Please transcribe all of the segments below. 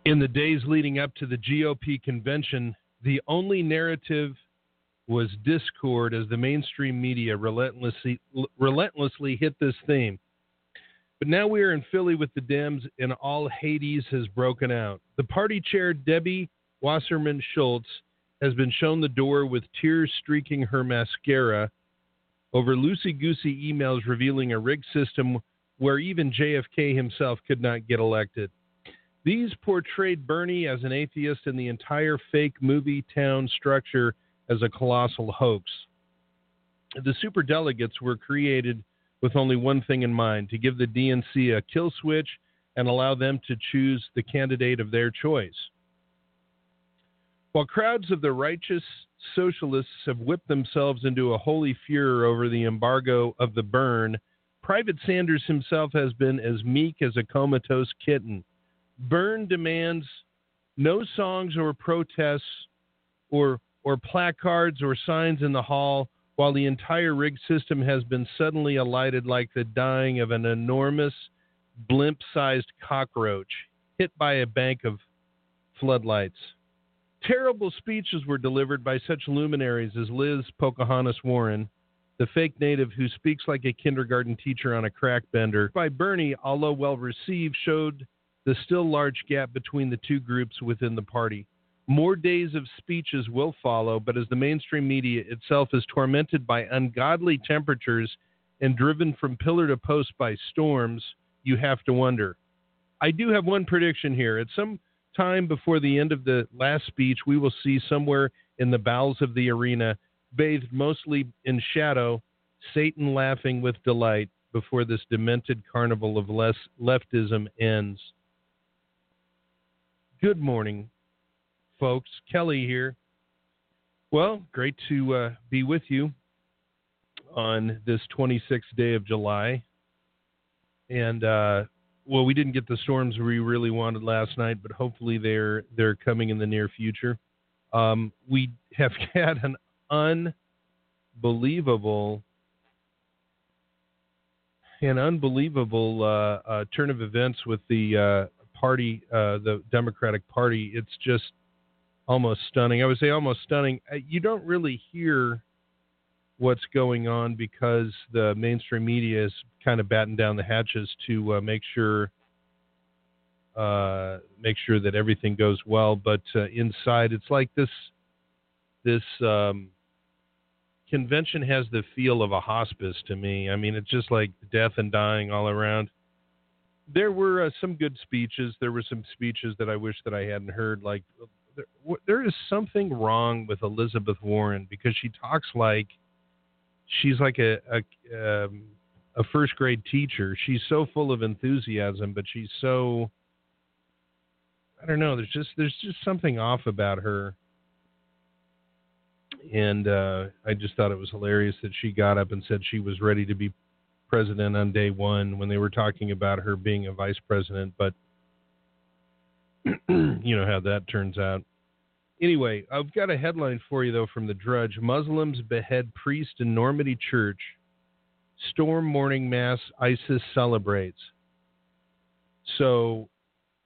In the days leading up to the GOP convention, the only narrative was discord as the mainstream media relentlessly hit this theme. But now we are in Philly with the Dems, and all Hades has broken out. The party chair, Debbie Wasserman Schultz, has been shown the door with tears streaking her mascara over loosey-goosey emails revealing a rigged system where even JFK himself could not get elected. These portrayed Bernie as an atheist and the entire fake movie town structure as a colossal hoax. The superdelegates were created with only one thing in mind: to give the DNC a kill switch and allow them to choose the candidate of their choice. While crowds of the righteous socialists have whipped themselves into a holy furor over the embargo of the burn, Private Sanders himself has been as meek as a comatose kitten. Byrne demands no songs or protests or placards or signs in the hall, while the entire rigged system has been suddenly alighted like the dying of an enormous blimp-sized cockroach hit by a bank of floodlights. Terrible speeches were delivered by such luminaries as Liz Pocahontas Warren, the fake native who speaks like a kindergarten teacher on a crack bender. By Bernie, although well received, showed the still large gap between the two groups within the party. More days of speeches will follow, but as the mainstream media itself is tormented by ungodly temperatures and driven from pillar to post by storms, you have to wonder. I do have one prediction here. At some time before the end of the last speech, we will see somewhere in the bowels of the arena, bathed mostly in shadow, Satan laughing with delight before this demented carnival of leftism ends. Good morning, folks. Kelly here. Well, great to be with you on this 26th day of July. And, well, we didn't get the storms we really wanted last night, but hopefully they're coming in the near future. We have had an unbelievable turn of events with the party, the Democratic Party. It's just almost stunning. I would say almost stunning. You don't really hear what's going on because the mainstream media is kind of batting down the hatches to make sure that everything goes well. But inside, it's like this convention has the feel of a hospice to me. I mean, it's just like death and dying all around. There were some good speeches. There were some speeches that I wish that I hadn't heard. Like, there is something wrong with Elizabeth Warren because she talks like she's like a first grade teacher. She's so full of enthusiasm, but she's so, I don't know. There's just something off about her. And I just thought it was hilarious that she got up and said she was ready to be president on day one when they were talking about her being a vice president. But you know how that turns out. Anyway, I've got a headline for you, though, from the Drudge. Muslims behead priest in Normandy church. Storm morning mass ISIS celebrates. So,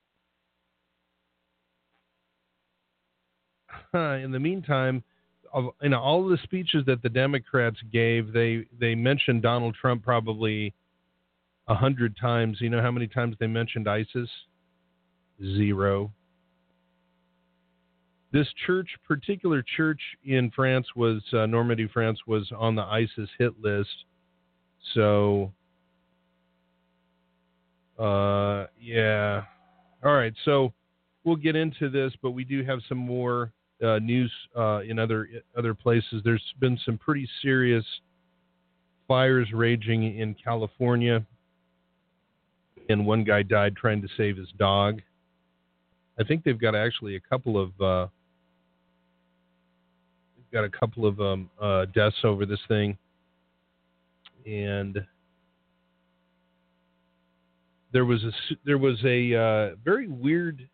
in the meantime, in all of the speeches that the Democrats gave, they mentioned Donald Trump probably 100 times. You know how many times they mentioned ISIS? 0. This particular church in France Normandy, France, was on the ISIS hit list. So, yeah. All right, so we'll get into this, but we do have some more news in other places. There's been some pretty serious fires raging in California, and one guy died trying to save his dog. I think they've got actually a couple of deaths over this thing, and there was a very weird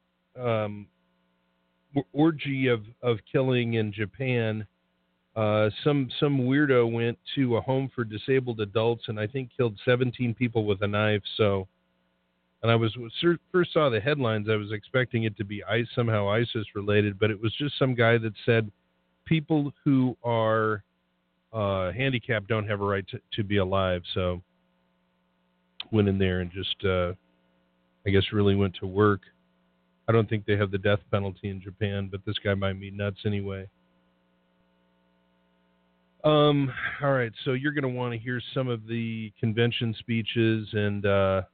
orgy of killing in Japan. Some weirdo went to a home for disabled adults and I think killed 17 people with a knife. So And I first saw the headlines, I was expecting it to be somehow ISIS related, but it was just some guy that said people who are handicapped don't have a right to be alive. So went in there and just, I guess, really went to work. I don't think they have the death penalty in Japan, but this guy might be nuts anyway. All right, so you're going to want to hear some of the convention speeches, and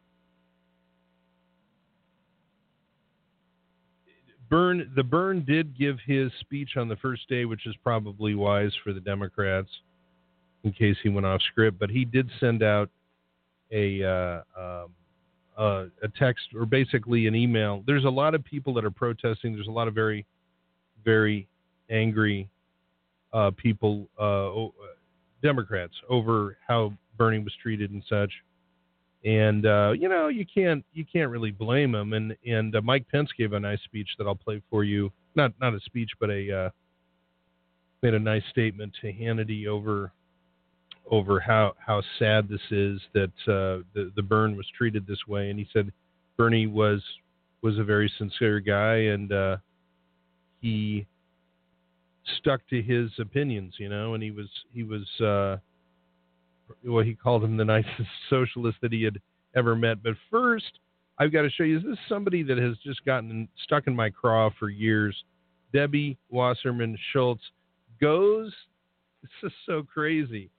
Byrne did give his speech on the first day, which is probably wise for the Democrats in case he went off script, but he did send out a text, or basically an email. There's a lot of people that are protesting. There's a lot of very, very angry people, Democrats, over how Bernie was treated and such. And you can't really blame them. And Mike Pence gave a nice speech that I'll play for you. Not a speech, but made a nice statement to Hannity over how sad this is that the Byrne was treated this way. And he said Bernie was a very sincere guy, and he stuck to his opinions, and he was well, he called him the nicest socialist that he had ever met. But first, I've got to show you, this is somebody that has just gotten stuck in my craw for years. Debbie Wasserman Schultz goes, this is so crazy.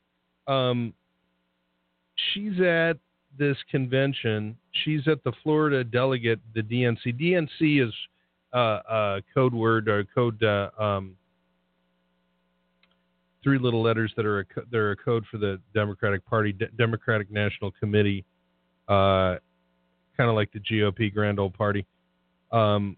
She's at this convention. She's at the Florida delegate, the DNC. DNC is a code word, or code, three little letters that are they're a code for the Democratic Party, Democratic National Committee, kind of like the GOP Grand Old Party. So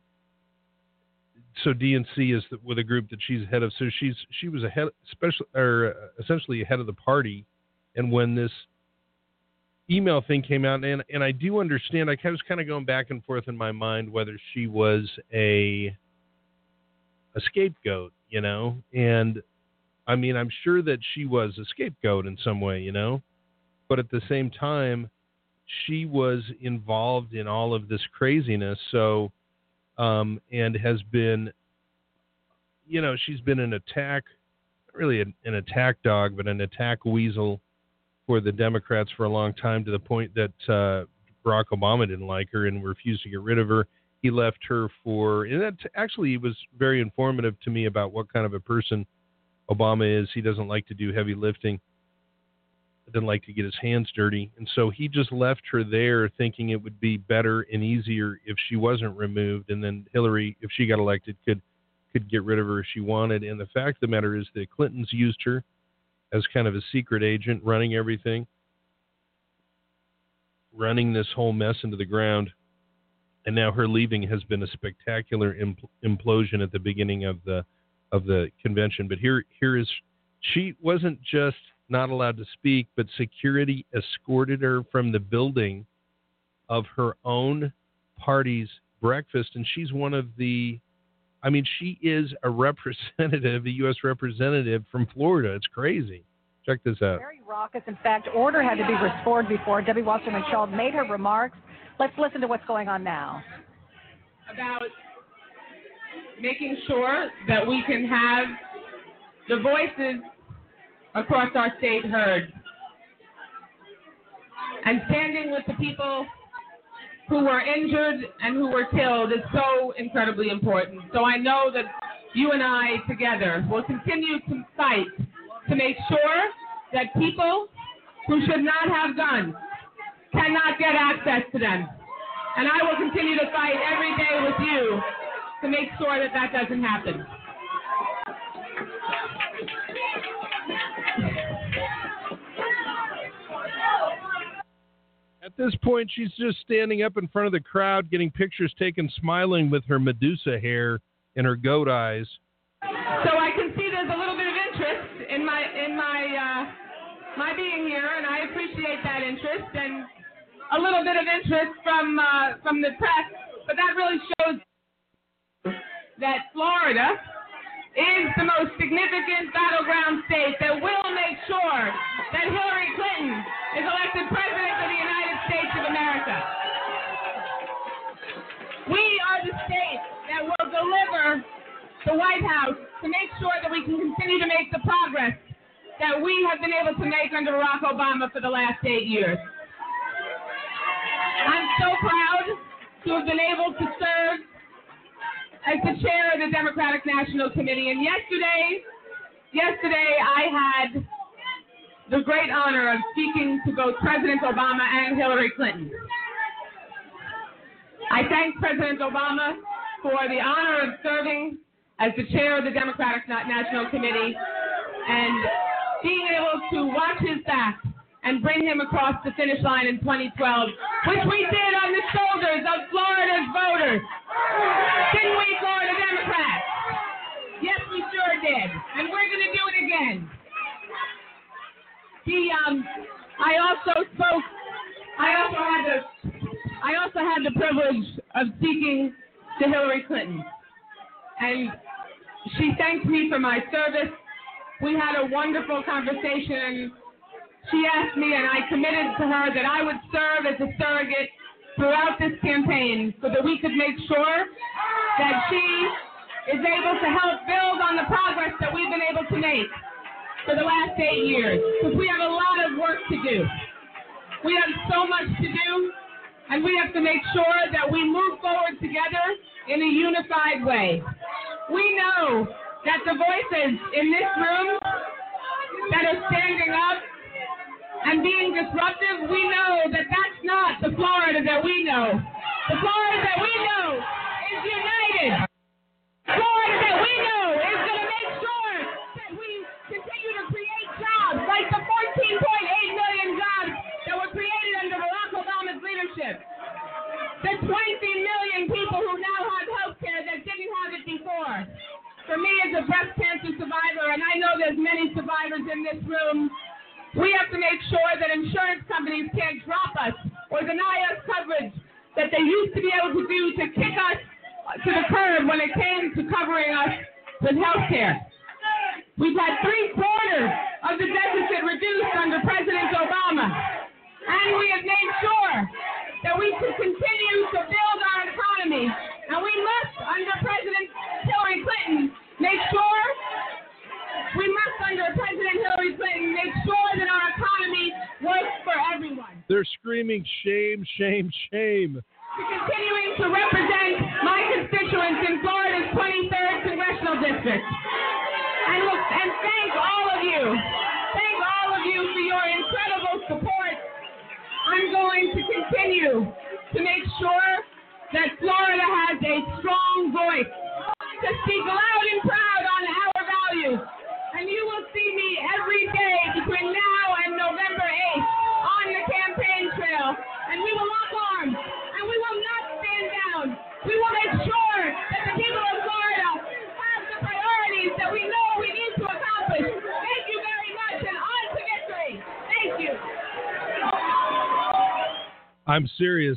DNC is with a group that she's head of. So she was essentially head of the party. And when this email thing came out, and I do understand, I was kind of going back and forth in my mind whether she was a scapegoat, and I mean, I'm sure that she was a scapegoat in some way, but at the same time, she was involved in all of this craziness. So, and has been, she's been an attack, not really an attack dog, but an attack weasel for the Democrats for a long time, to the point that Barack Obama didn't like her and refused to get rid of her. He left her and that actually was very informative to me about what kind of a person Obama is. He doesn't like to do heavy lifting. Doesn't like to get his hands dirty. And so he just left her there thinking it would be better and easier if she wasn't removed. And then Hillary, if she got elected, could get rid of her if she wanted. And the fact of the matter is the Clintons used her as kind of a secret agent, running everything, running this whole mess into the ground. And now her leaving has been a spectacular implosion at the beginning of the convention. But here is, she wasn't just not allowed to speak, but security escorted her from the building of her own party's breakfast. And she's one of she is a representative, a U.S. representative from Florida. It's crazy. Check this out. Very raucous. In fact, order had to be restored before Debbie Wasserman Schultz made her remarks. Let's listen to what's going on now. About making sure that we can have the voices across our state heard. And standing with the people who were injured and who were killed is so incredibly important. So I know that you and I together will continue to fight to make sure that people who should not have guns cannot get access to them. And I will continue to fight every day with you to make sure that that doesn't happen. At this point, she's just standing up in front of the crowd, getting pictures taken, smiling with her Medusa hair and her goat eyes. So I can see there's a little bit of interest in my being here, and I appreciate that interest, and a little bit of interest from the press. But that really shows that Florida is the most significant battleground state that will make sure that Hillary Clinton is elected president of the United States of America. that we have been able to make under Barack Obama for the last 8 years. I'm so proud to have been able to serve as the chair of the Democratic National Committee. And yesterday I had the great honor of speaking to both President Obama and Hillary Clinton. I thank President Obama for the honor of serving as the chair of the Democratic National Committee and being able to watch his back and bring him across the finish line in 2012, which we did on the shoulders of Florida's voters. Didn't we, Florida Democrats? Yes, we sure did. And we're going to do it again. I also had the privilege of speaking to Hillary Clinton. And she thanked me for my service. We had a wonderful conversation. She asked me, and I committed to her, that I would serve as a surrogate throughout this campaign so that we could make sure that she is able to help build on the progress that we've been able to make for the last 8 years. Because we have a lot of work to do. We have so much to do, and we have to make sure that we move forward together in a unified way. We know that the voices in this room that are standing up and being disruptive, we know that that's not the Florida that we know. The Florida that we know is united. Florida that we know is going to make sure that we continue to create jobs like the 14.8 million jobs that were created under Barack Obama's leadership. The 20 million people who now have health care that didn't have it before. For me as a breast cancer survivor, and I know there's many survivors in this room, we have to make sure that insurance companies can't drop us or deny us coverage that they used to be able to do to kick us to the curb when it came to covering us with health care. We've had 3/4 of the deficit reduced under President Obama, and we have made sure that we can continue to build our economy, and we must, under President Hillary Clinton, make sure that our economy works for everyone. They're screaming, shame, shame, shame. To continuing to represent my constituents in Florida's 23rd Congressional District. And thank all of you. Thank all of you for your incredible support. I'm going to continue to make sure that Florida has a strong voice to speak loud and proud on our values. And you will see me every day between now and November 8th on the campaign trail. And we will lock arms. And we will not stand down. We will make sure that the people of Florida have the priorities that we know we need to accomplish. Thank you very much, and on to victory. Thank you. I'm serious.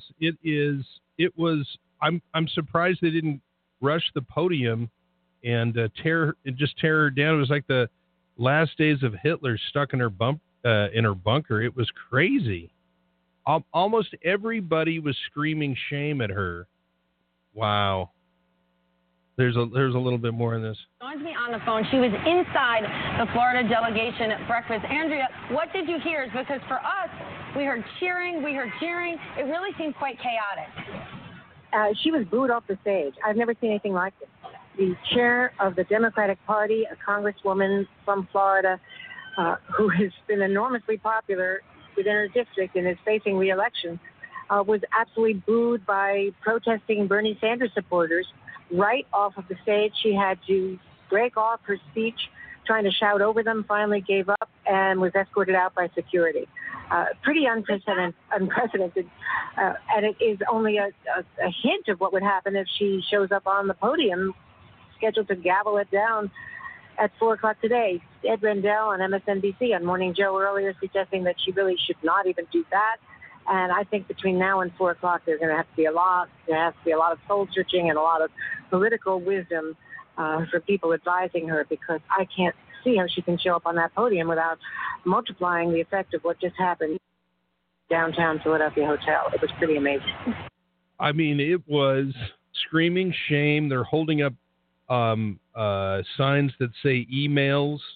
I'm surprised they didn't rush the podium and tear her down. It was like the last days of Hitler stuck in her bunker. It was crazy. Almost everybody was screaming shame at her. Wow. There's a little bit more in this. Joins me on the phone. She was inside the Florida delegation at breakfast. Andrea, what did you hear? Because for us, we heard cheering. It really seemed quite chaotic. She was booed off the stage. I've never seen anything like this. The chair of the Democratic Party, a congresswoman from Florida, who has been enormously popular within her district and is facing re-election, was absolutely booed by protesting Bernie Sanders supporters right off of the stage. She had to break off her speech, trying to shout over them, finally gave up and was escorted out by security. Pretty unprecedented, and it is only a hint of what would happen if she shows up on the podium, scheduled to gavel it down at 4 o'clock today. Ed Rendell on MSNBC on Morning Joe earlier suggesting that she really should not even do that. And I think between now and 4 o'clock, there's going to have to be a lot of soul searching and a lot of political wisdom for people advising her, because I can't see how she can show up on that podium without multiplying the effect of what just happened downtown Philadelphia Hotel. It was pretty amazing. I mean, it was screaming shame. They're holding up signs that say emails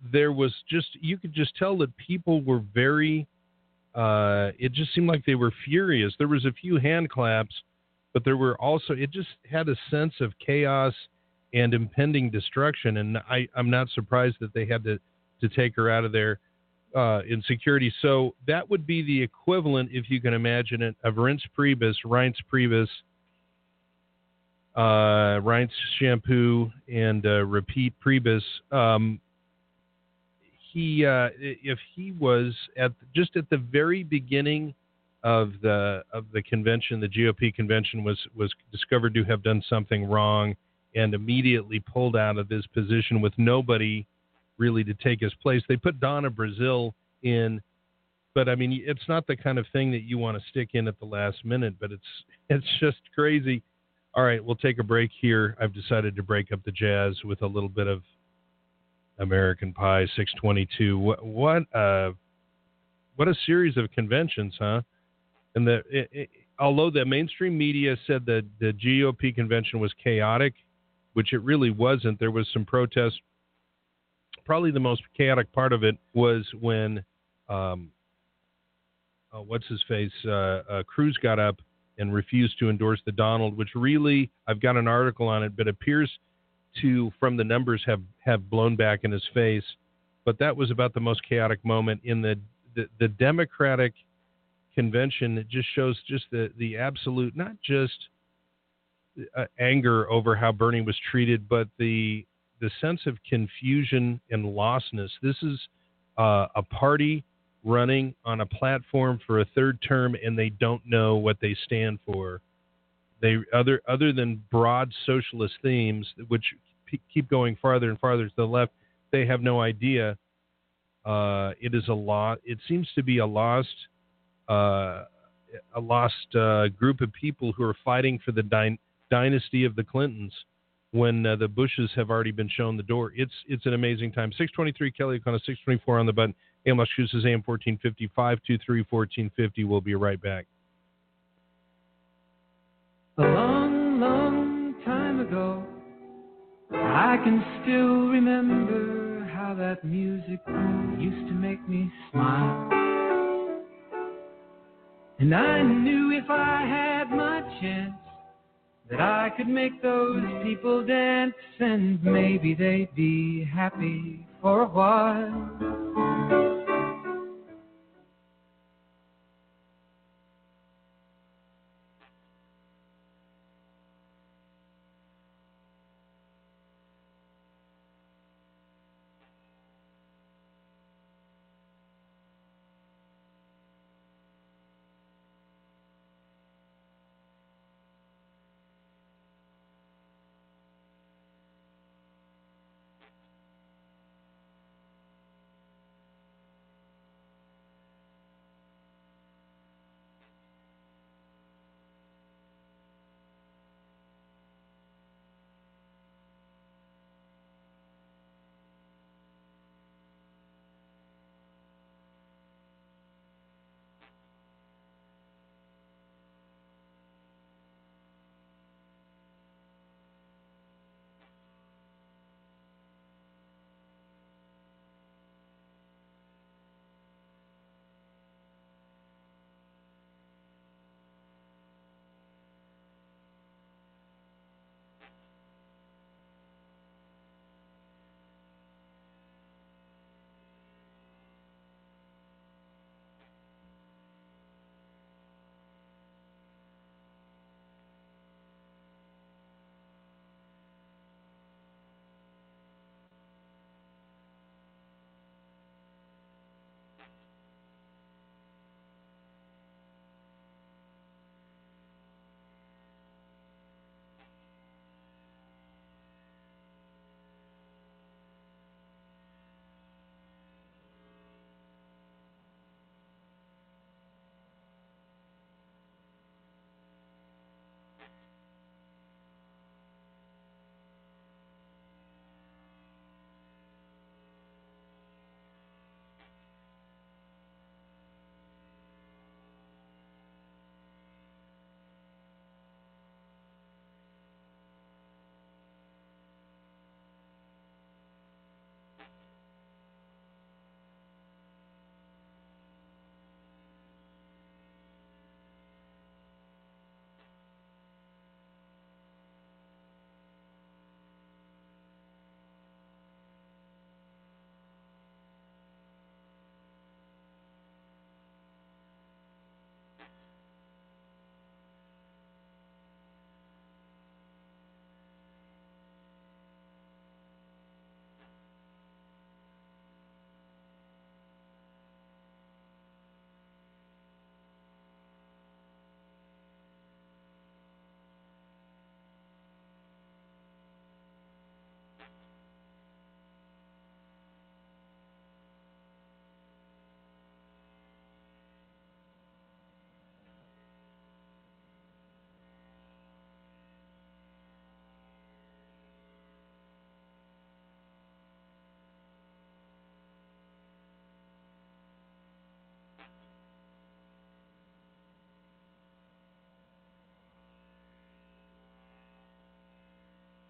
there was just, you could just tell that people were very, it just seemed like they were furious. There was a few hand claps, but there were also, it just had a sense of chaos and impending destruction. And I'm not surprised that they had to take her out of there in security. So that would be the equivalent, if you can imagine it, of Reince Priebus, Reince shampoo, and repeat Priebus. If he was at the very beginning of the convention, the GOP convention was discovered to have done something wrong and immediately pulled out of his position with nobody really to take his place. They put Donna Brazile in, but I mean, it's not the kind of thing that you want to stick in at the last minute, but it's just crazy. All right, we'll take a break here. I've decided to break up the jazz with a little bit of American Pie 622. What a series of conventions, huh? And although the mainstream media said that the GOP convention was chaotic, which it really wasn't, there was some protest. Probably the most chaotic part of it was when, Cruz got up and refused to endorse the Donald, which really, I've got an article on it, but appears to, from the numbers, have blown back in his face. But that was about the most chaotic moment in the Democratic convention. It just shows just the absolute, not just anger over how Bernie was treated, but the sense of confusion and lostness. This is a party running on a platform for a third term, and they don't know what they stand for. They other than broad socialist themes, which keep going farther and farther to the left, they have no idea. It is it seems to be a lost group of people who are fighting for the dynasty of the Clintons when the Bushes have already been shown the door. It's an amazing time. 623 Kelly O'Connor, 624 on the button. AM Massachusetts, AM 1450, 523-1450. We'll be right back. A long, long time ago, I can still remember how that music used to make me smile. And I knew if I had my chance that I could make those people dance, and maybe they'd be happy for a while.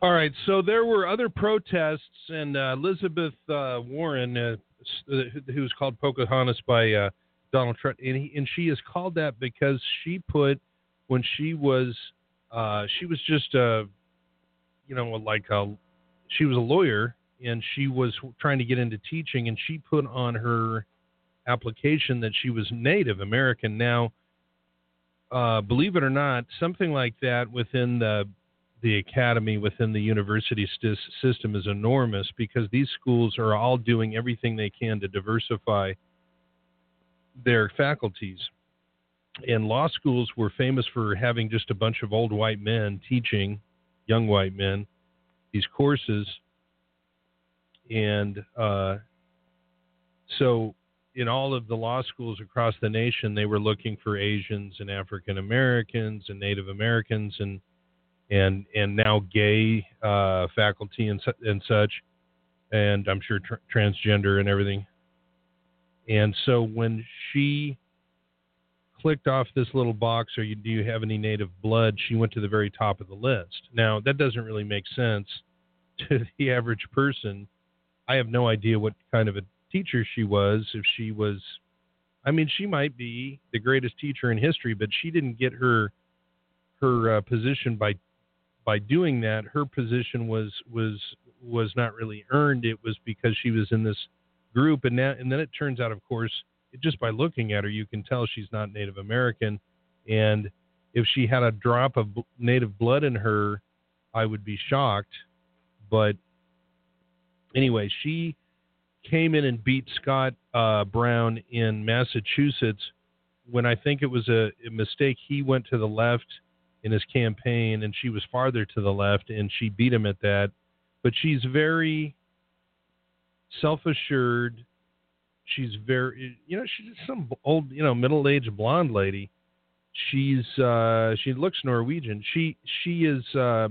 All right, so there were other protests, and Elizabeth Warren, who's called Pocahontas by Donald Trump, and she is called that because she put, when she was just she was a lawyer, and she was trying to get into teaching, and she put on her application that she was Native American. Now, believe it or not, something like that within the academy, within the university system is enormous, because these schools are all doing everything they can to diversify their faculties. And law schools were famous for having just a bunch of old white men teaching young white men these courses. And so in all of the law schools across the nation, they were looking for Asians and African Americans and Native Americans and now gay faculty and such, and I'm sure transgender and everything. And so when she clicked off this little box, do you have any native blood, she went to the very top of the list. Now, that doesn't really make sense to the average person. I have no idea what kind of a teacher she was. If she was, she might be the greatest teacher in history, but she didn't get her position by doing that. Her position was not really earned. It was because she was in this group, and then it turns out, of course, just by looking at her, you can tell she's not Native American. And if she had a drop of native blood in her, I would be shocked. But anyway, she came in and beat Scott Brown in Massachusetts when I think it was a mistake. He went to the left in his campaign, and she was farther to the left, and she beat him at that. But she's very self-assured. She's very, she's some old, middle-aged blonde lady. She looks Norwegian. She is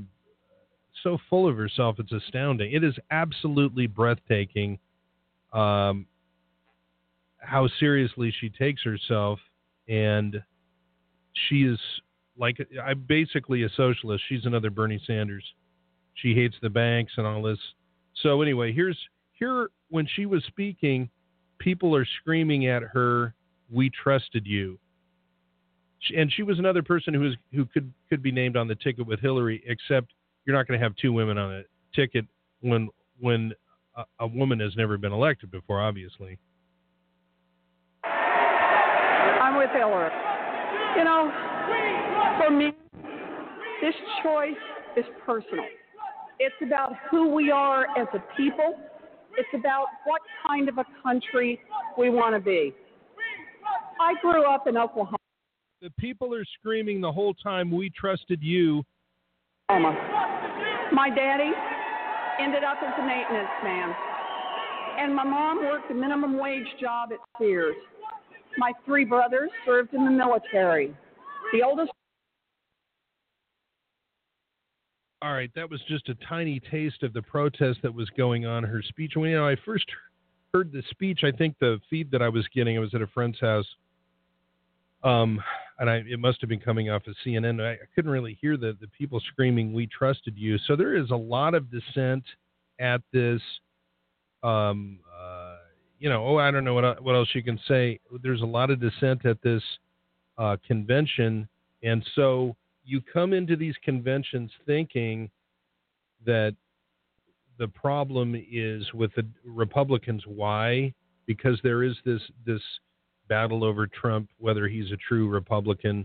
so full of herself, it's astounding. It is absolutely breathtaking how seriously she takes herself, and she is I'm basically a socialist. She's another Bernie Sanders. She hates the banks and all this. So anyway, here when she was speaking, people are screaming at her, "We trusted you." And she was another person who could be named on the ticket with Hillary, except you're not going to have two women on a ticket when a woman has never been elected before, obviously. I'm with Hillary. For me, this choice is personal. It's about who we are as a people. It's about what kind of a country we want to be. I grew up in Oklahoma. The people are screaming the whole time, "We trusted you." My daddy ended up as a maintenance man, and my mom worked a minimum wage job at Sears. My three brothers served in the military. The oldest. All right, that was just a tiny taste of the protest that was going on. Her speech. When I first heard the speech, I think the feed that I was getting, I was at a friend's house, and it must have been coming off of CNN. I couldn't really hear the people screaming, "We trusted you." So there is a lot of dissent at this. I don't know what else you can say. There's a lot of dissent at this convention, and so you come into these conventions thinking that the problem is with the Republicans. Why? Because there is this battle over Trump, whether he's a true Republican,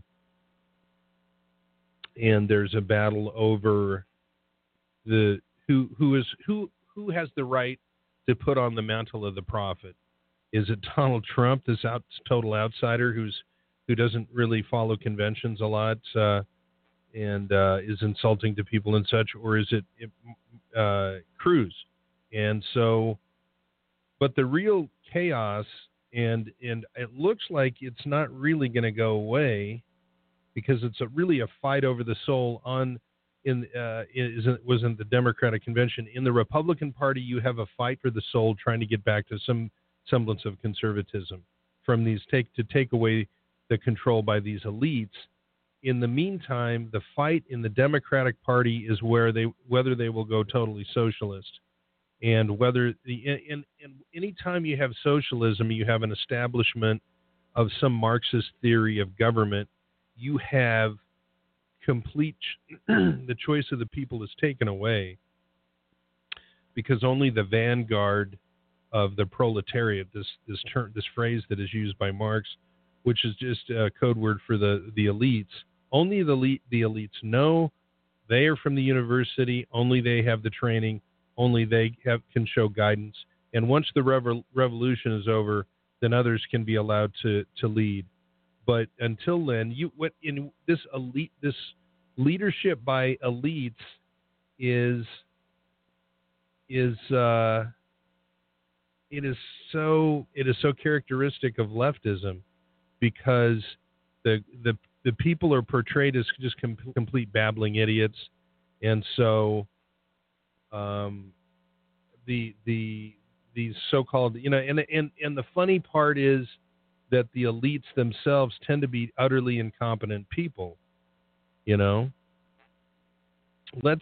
and there's a battle over who has the right to put on the mantle of the prophet. Is it Donald Trump, this total outsider who doesn't really follow conventions a lot and is insulting to people and such, or is it Cruz? And so, but the real chaos, and it looks like it's not really going to go away, because it's really a fight over the soul was in the Democratic convention. In the Republican Party, you have a fight for the soul, trying to get back to some semblance of conservatism from these to take away the control by these elites. in the meantime, the fight in the Democratic Party is whether they will go totally socialist. And whether and anytime you have socialism, you have an establishment of some Marxist theory of government, you have complete the choice of the people is taken away, because only the vanguard of the proletariat, this phrase that is used by Marx, which is just a code word for the elites, only the elites know. They are from the university, only they have the training, only they can show guidance. And once the revolution is over, then others can be allowed to lead. But until then, this leadership by elites is so characteristic of leftism, because the people are portrayed as just complete babbling idiots, and so these so-called, and the funny part is that the elites themselves tend to be utterly incompetent people. Let's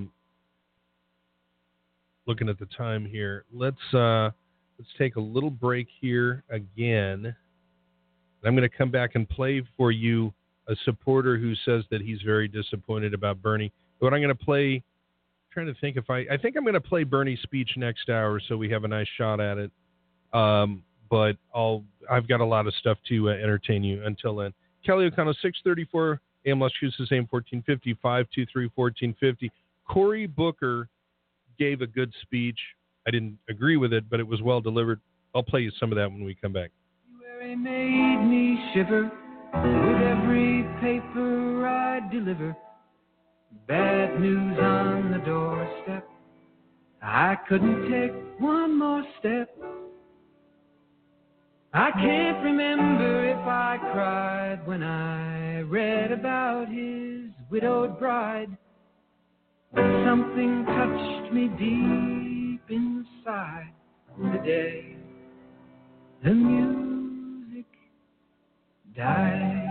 looking at the time here. Let's take a little break here again. I'm going to come back and play for you a supporter who says that he's very disappointed about Bernie. What I'm going to play, trying to think I think I'm going to play Bernie's speech next hour, so we have a nice shot at it. But I've got a lot of stuff to entertain you until then. Kelly O'Connell, 634 AM Las Cruces, AM 1450, 523-1450. Cory Booker gave a good speech. I didn't agree with it, but it was well delivered. I'll play you some of that when we come back. February made me shiver with every paper I deliver. Bad news on the doorstep. I couldn't take one more step. I can't remember if I cried when I read about his widowed bride. But something touched me deep inside the day the music died.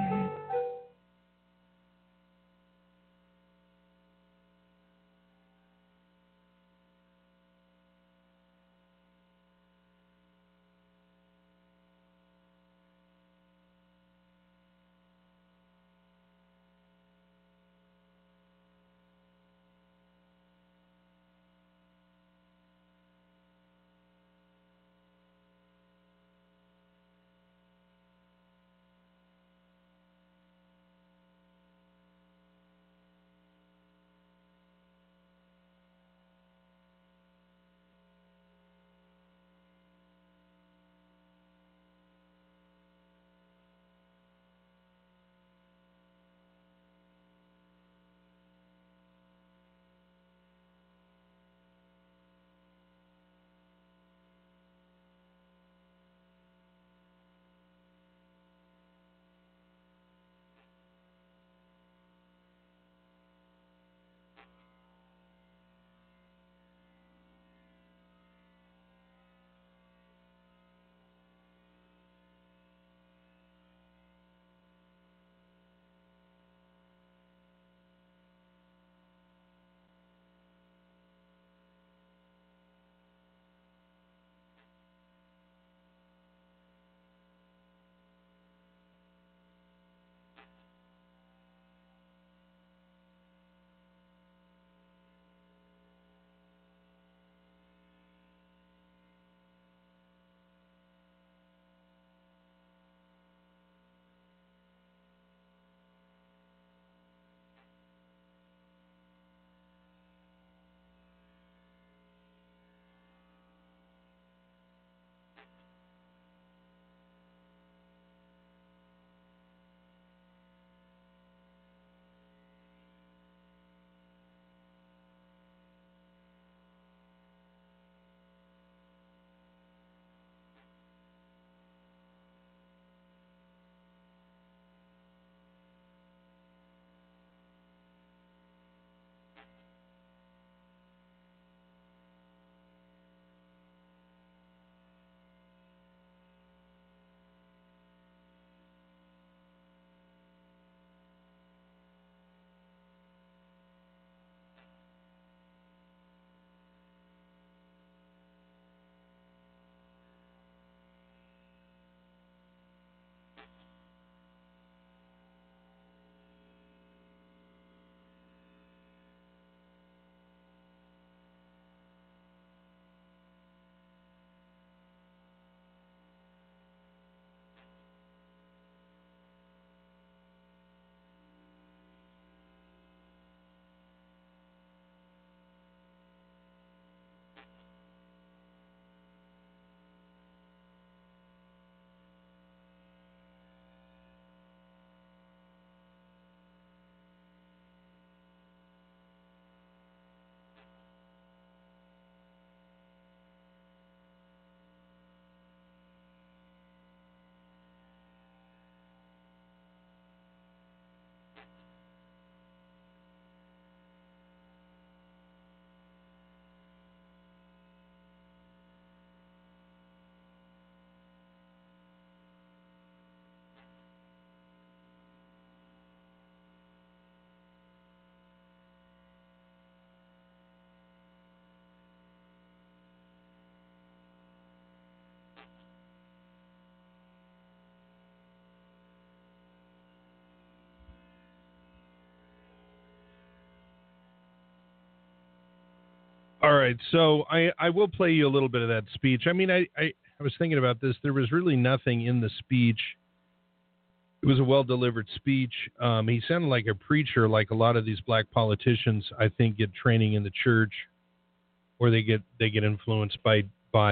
All right, so I will play you a little bit of that speech. I mean, I was thinking about this. There was really nothing in the speech. It was a well-delivered speech. He sounded like a preacher, like a lot of these black politicians, I think, get training in the church, or they get influenced by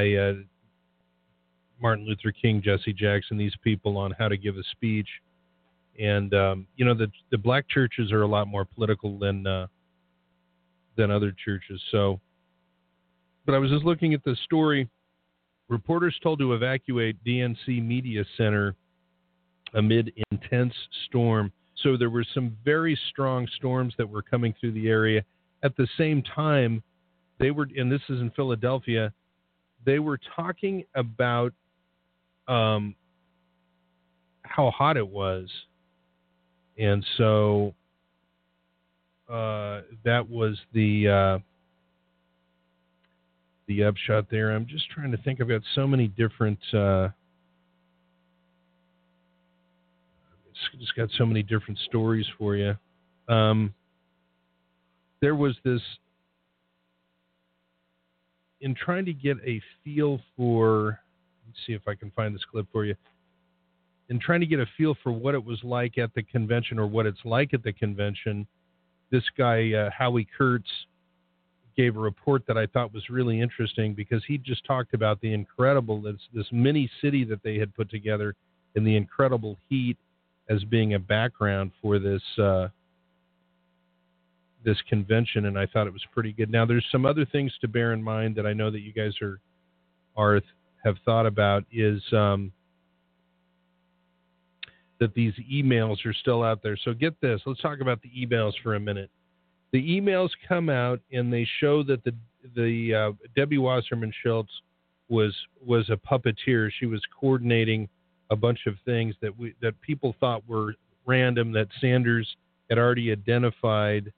Martin Luther King, Jesse Jackson, these people on how to give a speech. And, the black churches are a lot more political than other churches. So, but I was just looking at the story. Reporters told to evacuate DNC Media Center amid intense storm. So there were some very strong storms that were coming through the area. At the same time, they were, and this is in Philadelphia, they were talking about how hot it was. And so that was the upshot there. I'm just trying to think. I've got so many different just got so many different stories for you. There was this, in trying to get a feel for, let's see if I can find this clip for you. In trying to get a feel for what it was like at the convention, or what it's like at the convention, this guy, Howie Kurtz, gave a report that I thought was really interesting, because he just talked about the incredible, this mini city that they had put together, and the incredible heat as being a background for this this convention, and I thought it was pretty good. Now, there's some other things to bear in mind that I know that you guys have thought about, is that these emails are still out there. So get this. Let's talk about the emails for a minute. The emails come out and they show that the Debbie Wasserman Schultz was a puppeteer. She was coordinating a bunch of things that people thought were random, that Sanders had already identified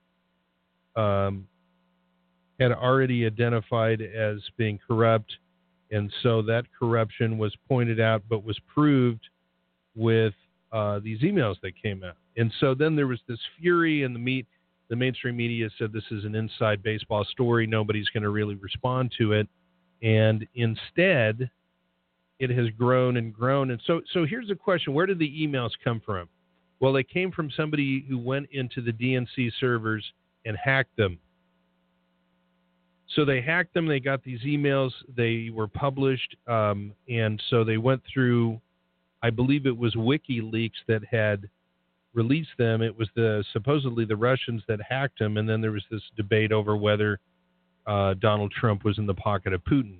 as being corrupt, and so that corruption was pointed out, but was proved with these emails that came out. And so then there was this fury, and the mainstream media said this is an inside baseball story. Nobody's going to really respond to it. And instead, it has grown and grown. And so here's the question. Where did the emails come from? Well, they came from somebody who went into the DNC servers and hacked them. So they hacked them. They got these emails. They were published. And so they went through, I believe it was WikiLeaks that had released them. It was supposedly the Russians that hacked them. And then there was this debate over whether Donald Trump was in the pocket of Putin.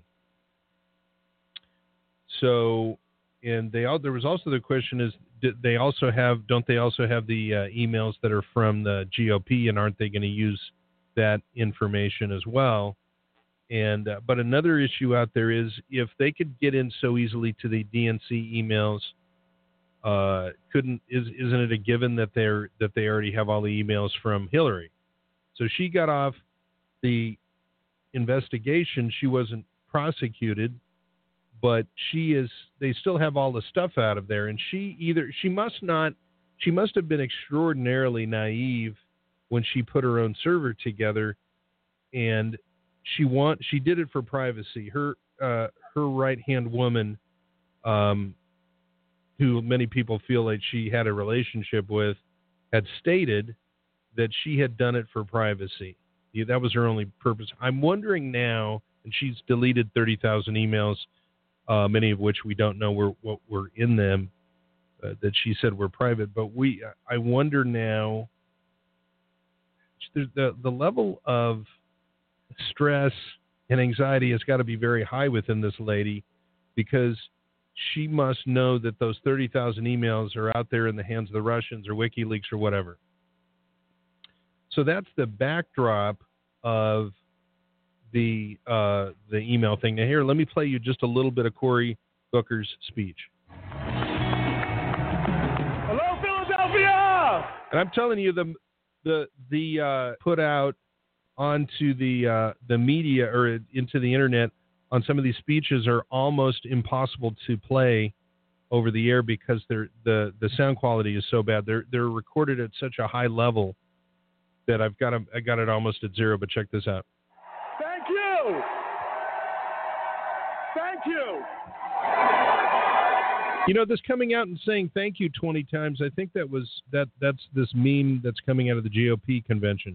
So, and there was also the question is, don't they also have the emails that are from the GOP, and aren't they going to use that information as well? And but another issue out there is, if they could get in so easily to the DNC emails, isn't it a given that they already have all the emails from Hillary? So she got off the investigation. She wasn't prosecuted, but they still have all the stuff out of there. And she must have been extraordinarily naive when she put her own server together, and she did it for privacy. Her right-hand woman, who many people feel like she had a relationship with, had stated that she had done it for privacy. That was her only purpose. I'm wondering now, and she's deleted 30,000 emails, many of which we don't know what were in them, that she said were private. But I wonder now, the level of stress and anxiety has got to be very high within this lady, because she must know that those 30,000 emails are out there in the hands of the Russians or WikiLeaks or whatever. So that's the backdrop of the email thing. Now here, let me play you just a little bit of Cory Booker's speech. Hello, Philadelphia! And I'm telling you, the put out onto the media or into the internet on some of these speeches are almost impossible to play over the air, because the sound quality is so bad. They're recorded at such a high level that I got it almost at zero. But check this out. Thank you. You know, this coming out and saying thank you 20 times, I think that's this meme that's coming out of the GOP convention.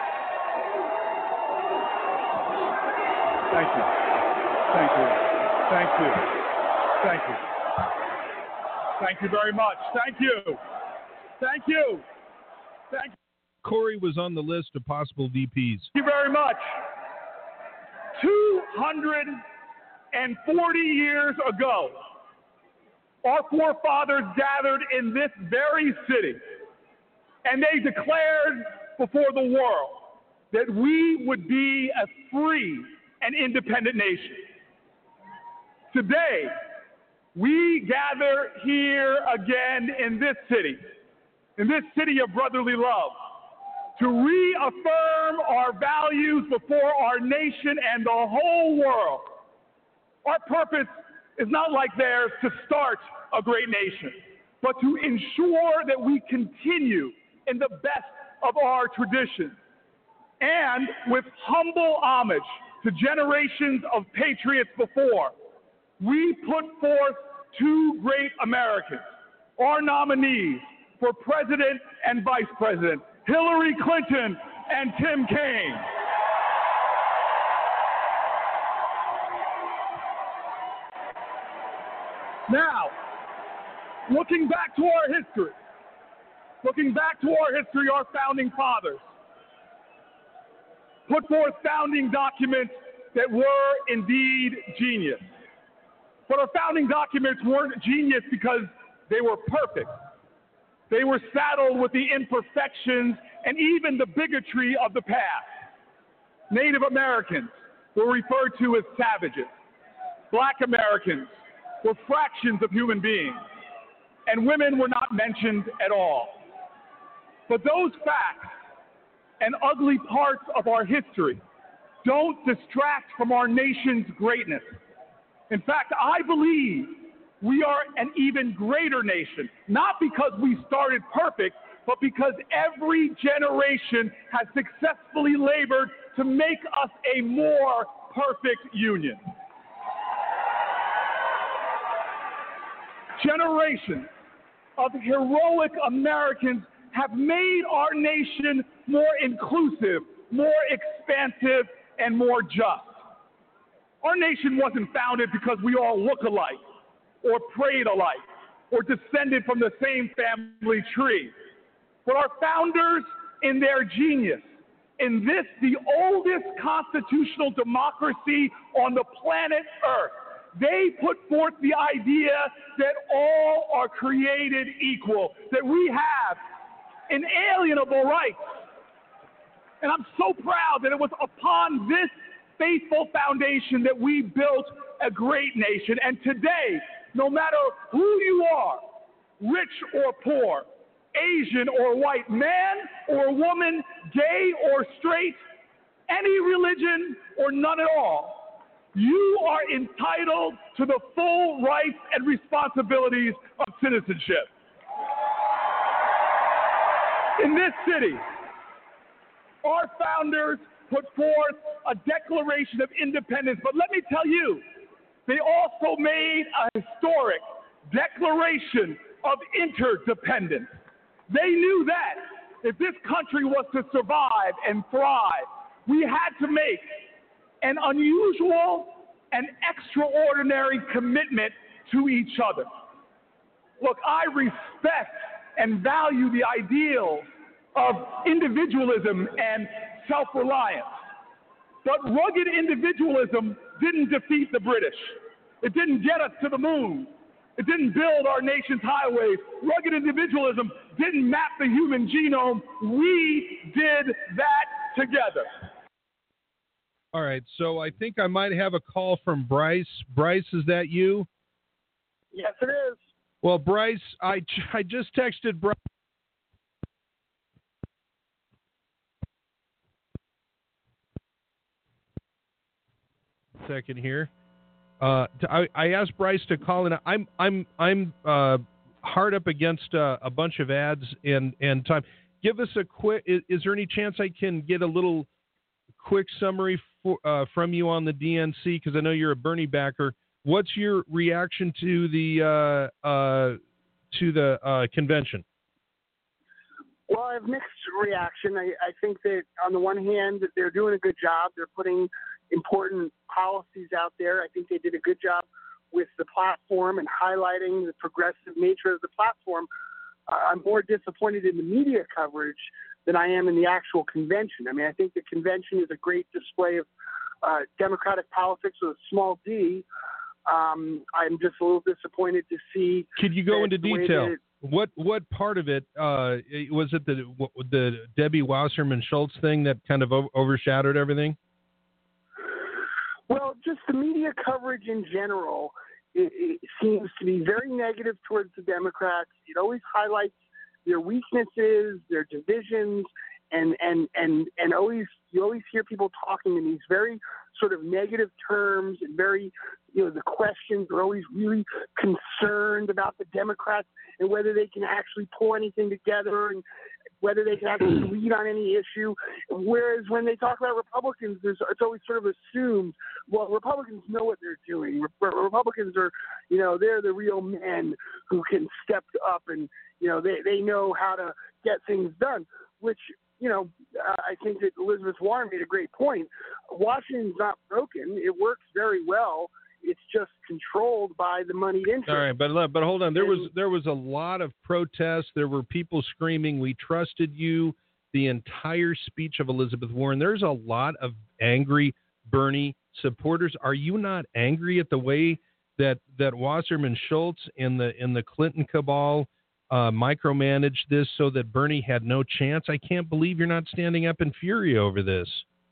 Thank you. Thank you. Thank you. Thank you. Thank you very much. Thank you. Thank you. Thank you. Corey was on the list of possible VPs. Thank you very much. 240 years ago, our forefathers gathered in this very city, and they declared before the world that we would be a free and independent nation. Today, we gather here again in this city of brotherly love, to reaffirm our values before our nation and the whole world. Our purpose is not like theirs to start a great nation, but to ensure that we continue in the best of our traditions. And with humble homage to generations of patriots before, we put forth two great Americans, our nominees for president and vice president, Hillary Clinton and Tim Kaine. Now, looking back to our history, our founding fathers put forth founding documents that were indeed genius. But our founding documents weren't genius because they were perfect. They were saddled with the imperfections and even the bigotry of the past. Native Americans were referred to as savages. Black Americans were fractions of human beings. And women were not mentioned at all. But those facts and ugly parts of our history don't distract from our nation's greatness. In fact, I believe we are an even greater nation, not because we started perfect, but because every generation has successfully labored to make us a more perfect union. Generations of heroic Americans have made our nation more inclusive, more expansive, and more just. Our nation wasn't founded because we all look alike, or prayed alike, or descended from the same family tree. But our founders, in their genius, in this, the oldest constitutional democracy on the planet Earth, they put forth the idea that all are created equal, that we have inalienable rights. And I'm so proud that it was upon this faithful foundation that we built a great nation. And today, no matter who you are, rich or poor, Asian or white, man or woman, gay or straight, any religion or none at all, you are entitled to the full rights and responsibilities of citizenship. In this city, our founders put forth a Declaration of Independence, but let me tell you, they also made a historic Declaration of Interdependence. They knew that if this country was to survive and thrive, we had to make an unusual and extraordinary commitment to each other. Look, I respect and value the ideals of individualism and self-reliance. But rugged individualism didn't defeat the British. It didn't get us to the moon. It didn't build our nation's highways. Rugged individualism didn't map the human genome. We did that together. All right, so I think I might have a call from Bryce. Bryce, is that you? Yes, it is. Well, Bryce, I just texted Bryce. Second here. I asked Bryce to call in. I'm hard up against a bunch of ads and time. Give us a quick. Is there any chance I can get a little quick summary from you on the DNC? Because I know you're a Bernie backer. What's your reaction to the convention? Well, I have mixed reaction. I think that on the one hand, they're doing a good job. They're putting important policies out there. I think they did a good job with the platform and highlighting the progressive nature of the platform. I'm more disappointed in the media coverage than I am in the actual convention. I mean, I think the convention is a great display of democratic politics with a small d. I'm just a little disappointed to see. Could you go into detail? What part of it was it? The Debbie Wasserman Schultz thing that kind of overshadowed everything? Well, just the media coverage in general, it seems to be very negative towards the Democrats. It always highlights their weaknesses, their divisions, and always you always hear people talking in these very sort of negative terms and very, the questions are always really concerned about the Democrats and whether they can actually pull anything together and whether they can actually lead on any issue. Whereas when they talk about Republicans, it's always sort of assumed, well, Republicans know what they're doing. Republicans are, they're the real men who can step up and, they know how to get things done, which, I think that Elizabeth Warren made a great point. Washington's not broken. It works very well. It's just controlled by the moneyed interest. All right, but hold on. There was a lot of protests. There were people screaming, "We trusted you." The entire speech of Elizabeth Warren. There's a lot of angry Bernie supporters. Are you not angry at the way that Wasserman Schultz and the Clinton cabal micromanaged this so that Bernie had no chance? I can't believe you're not standing up in fury over this.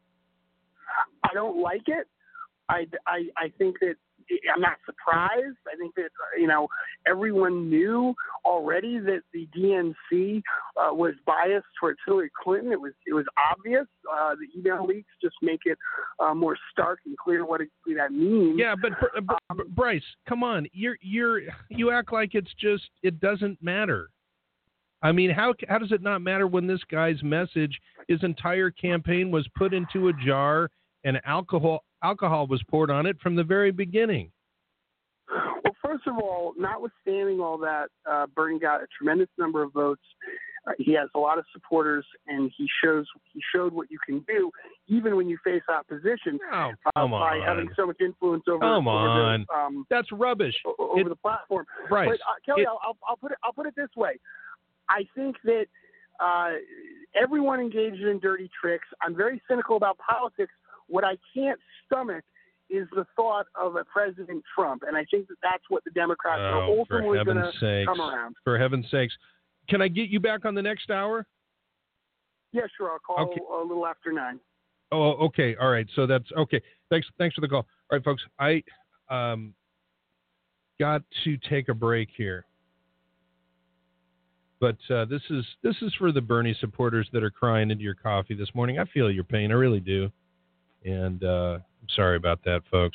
I don't like it. I think that I'm not surprised. I think that, everyone knew already that the DNC was biased towards Hillary Clinton. It was obvious. The email leaks just make it more stark and clear what exactly that means. Yeah, but Bryce, come on. You act like it doesn't matter. I mean, how does it not matter when this guy's message, his entire campaign was put into a jar and alcohol was poured on it from the very beginning? Well, first of all, notwithstanding all that, Bernie got a tremendous number of votes. He has a lot of supporters, and he showed what you can do, even when you face opposition, by having so much influence over. That's rubbish. Over the platform. Right. But Kelly, I'll put it this way. I think that everyone engages in dirty tricks. I'm very cynical about politics. What I can't stomach is the thought of a President Trump, and I think that's what the Democrats are ultimately going to come around. For heaven's sakes. Can I get you back on the next hour? Yeah, sure. I'll call a little after 9. Oh, okay. All right. So that's okay. Thanks for the call. All right, folks. I got to take a break here. But this is for the Bernie supporters that are crying into your coffee this morning. I feel your pain. I really do. And I'm sorry about that, folks.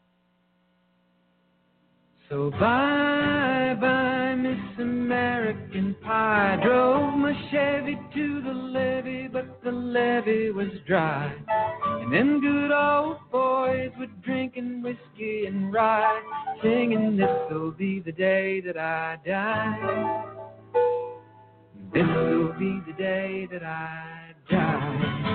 So bye-bye, Miss American Pie. Drove my Chevy to the levee, but the levee was dry. And them good old boys were drinking whiskey and rye, singing, "This'll be the day that I die. This'll be the day that I die."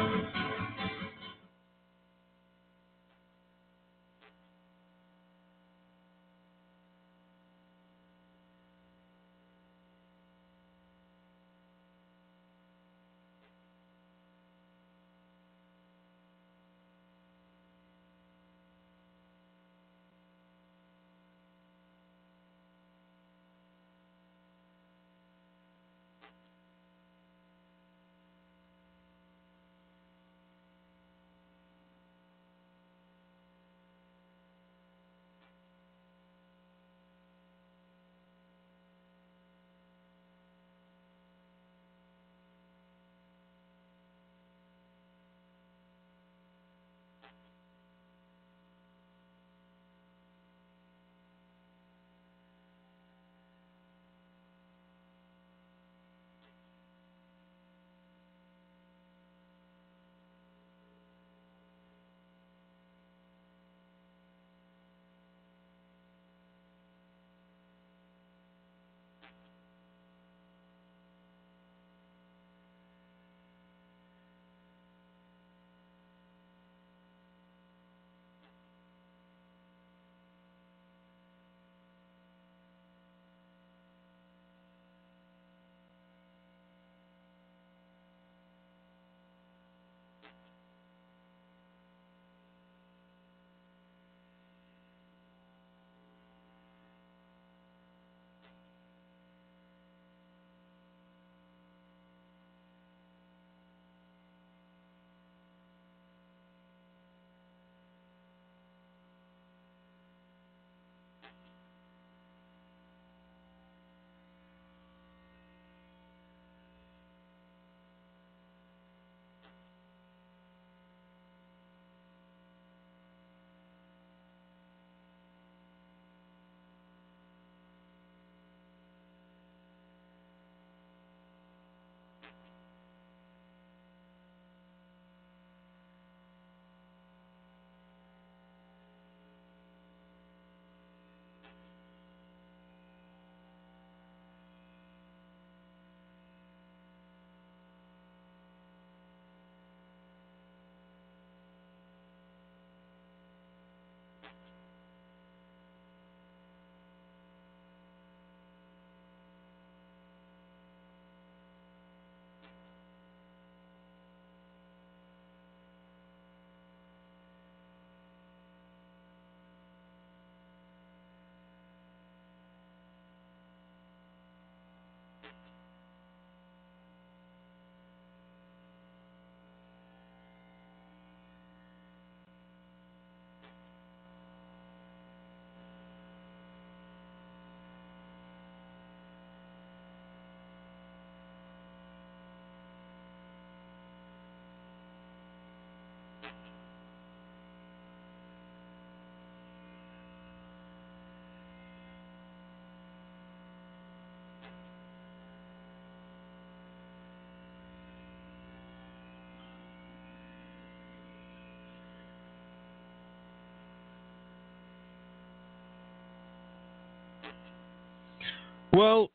Well,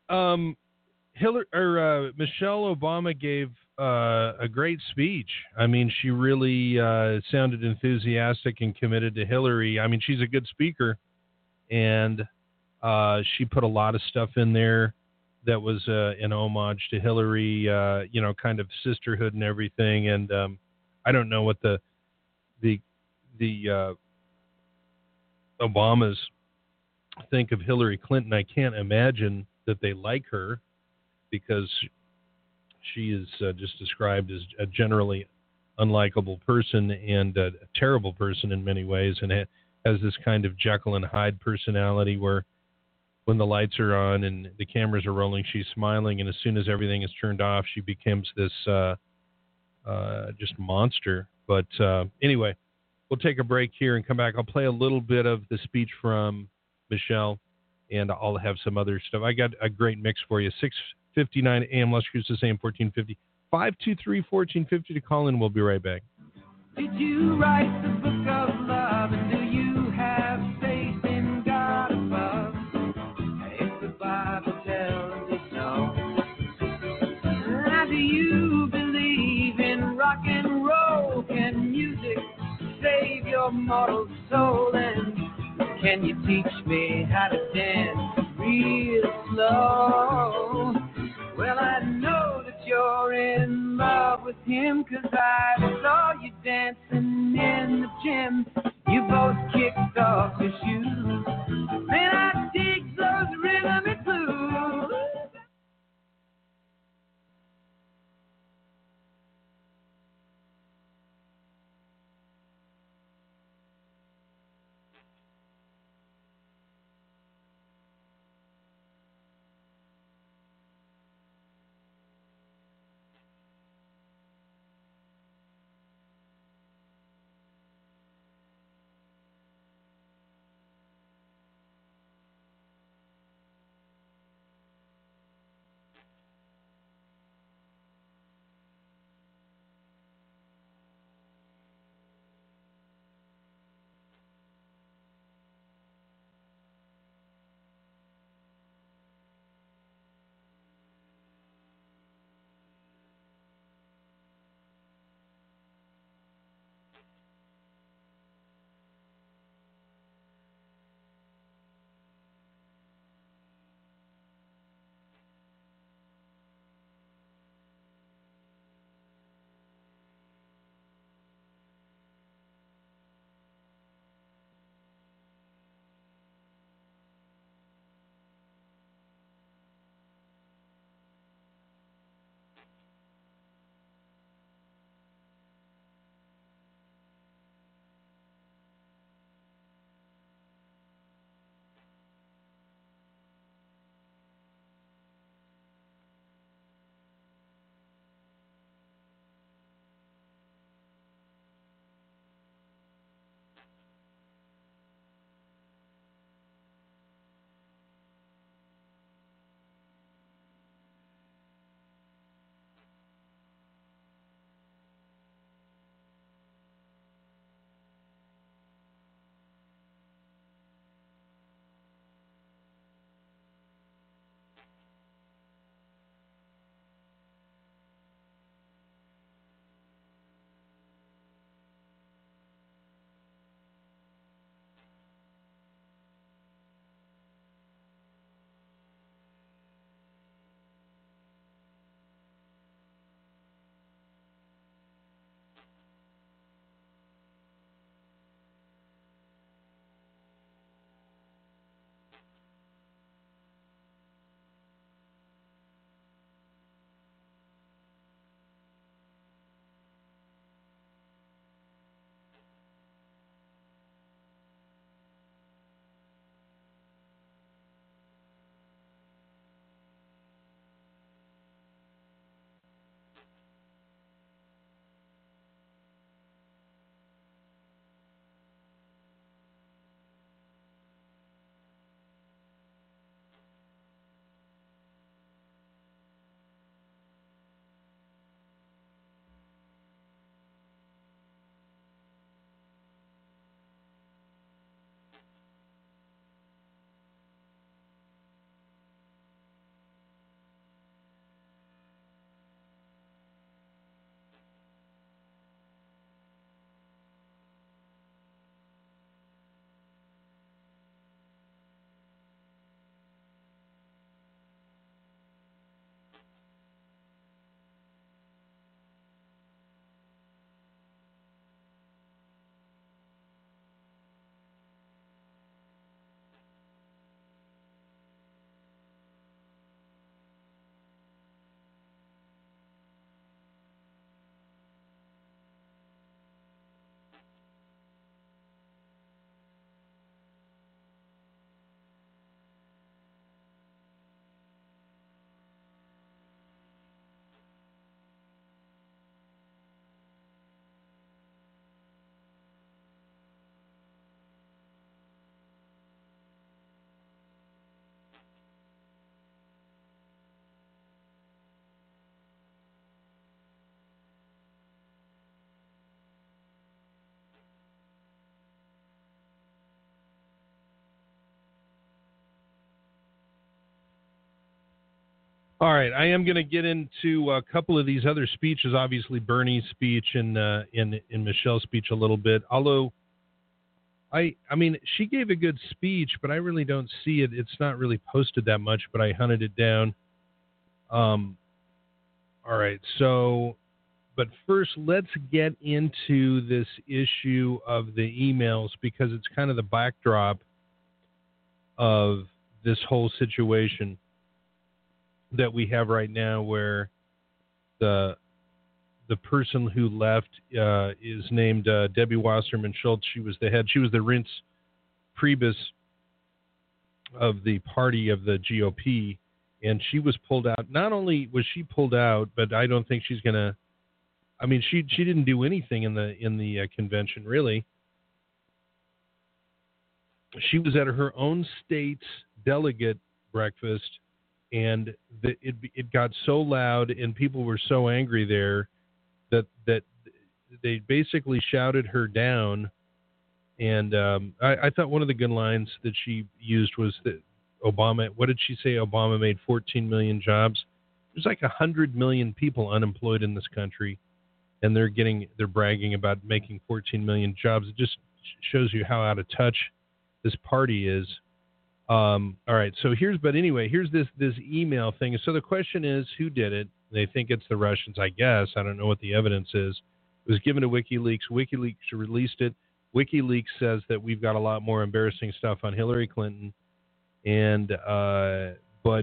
Michelle Obama gave a great speech. I mean, she really sounded enthusiastic and committed to Hillary. I mean, she's a good speaker, and she put a lot of stuff in there that was an homage to Hillary, kind of sisterhood and everything. And I don't know what the Obamas think of Hillary Clinton. I can't imagine that they like her, because she is just described as a generally unlikable person and a terrible person in many ways, and has this kind of Jekyll and Hyde personality where when the lights are on and the cameras are rolling, she's smiling, and as soon as everything is turned off, she becomes this just monster. But anyway, we'll take a break here and come back. I'll play a little bit of the speech from Michelle, and I'll have some other stuff. I got a great mix for you. 6:59 a.m. Las Cruces AM 1450. 523-1450 to call in. We'll be right back. Did you write the book of love, and do you have faith in God above? If the Bible tells us so. How do you believe in rock and roll? Can music save your mortal soul? And can you teach me how to dance real slow? Well, I know that you're in love with him, 'cause I saw you dancing in the gym. You both kicked off your shoes. Man, I dig those rhythm and blues. All right, I am going to get into a couple of these other speeches. Obviously, Bernie's speech and Michelle's speech a little bit. Although, I mean, she gave a good speech, but I really don't see it. It's not really posted that much, but I hunted it down. All right, so, but first, let's get into this issue of the emails because it's kind of the backdrop of this whole situation that we have right now, where the person who left is named Debbie Wasserman Schultz. She was the head. She was the Reince Priebus of the party of the GOP, and she was pulled out. Not only was she pulled out, but I don't think she's gonna. I mean, she didn't do anything in the convention really. She was at her own state's delegate breakfast. And it got so loud, and people were so angry there that they basically shouted her down. And I thought one of the good lines that she used was that Obama. What did she say? Obama made 14 million jobs. There's like 100 million people unemployed in this country, and they're bragging about making 14 million jobs. It just shows you how out of touch this party is. All right, so here's this email thing. So the question is, who did it? They think it's the Russians, I guess. I don't know what the evidence is. It was given to WikiLeaks. WikiLeaks released it. WikiLeaks says that we've got a lot more embarrassing stuff on Hillary Clinton, and but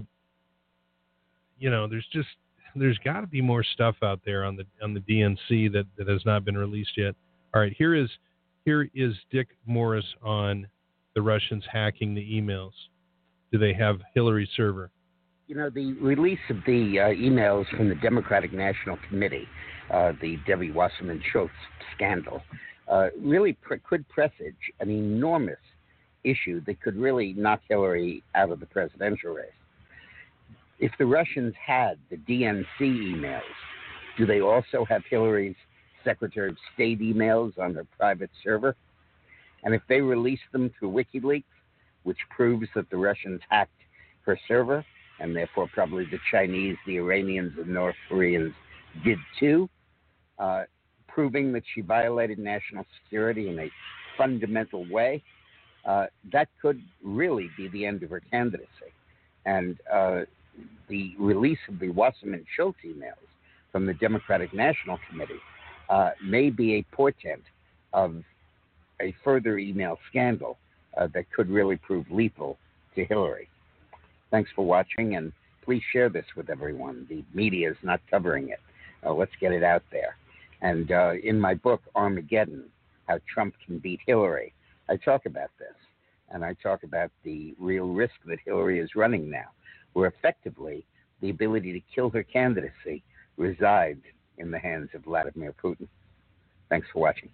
you know, there's got to be more stuff out there on the DNC that has not been released yet. All right, here is Dick Morris on the Russians hacking the emails. Do they have Hillary's server? You know, the release of the emails from the Democratic National Committee, the Debbie Wasserman Schultz scandal, really could presage an enormous issue that could really knock Hillary out of the presidential race. If the Russians had the DNC emails, do they also have Hillary's Secretary of State emails on their private server? And if they release them through WikiLeaks, which proves that the Russians hacked her server, and therefore probably the Chinese, the Iranians, and North Koreans did too, proving that she violated national security in a fundamental way, that could really be the end of her candidacy. And the release of the Wasserman Schultz emails from the Democratic National Committee may be a portent of a further email scandal that could really prove lethal to Hillary. Thanks for watching, and please share this with everyone. The media is not covering it. Let's get it out there. And in my book, Armageddon, How Trump Can Beat Hillary, I talk about this. And I talk about the real risk that Hillary is running now, where effectively the ability to kill her candidacy resides in the hands of Vladimir Putin. Thanks for watching.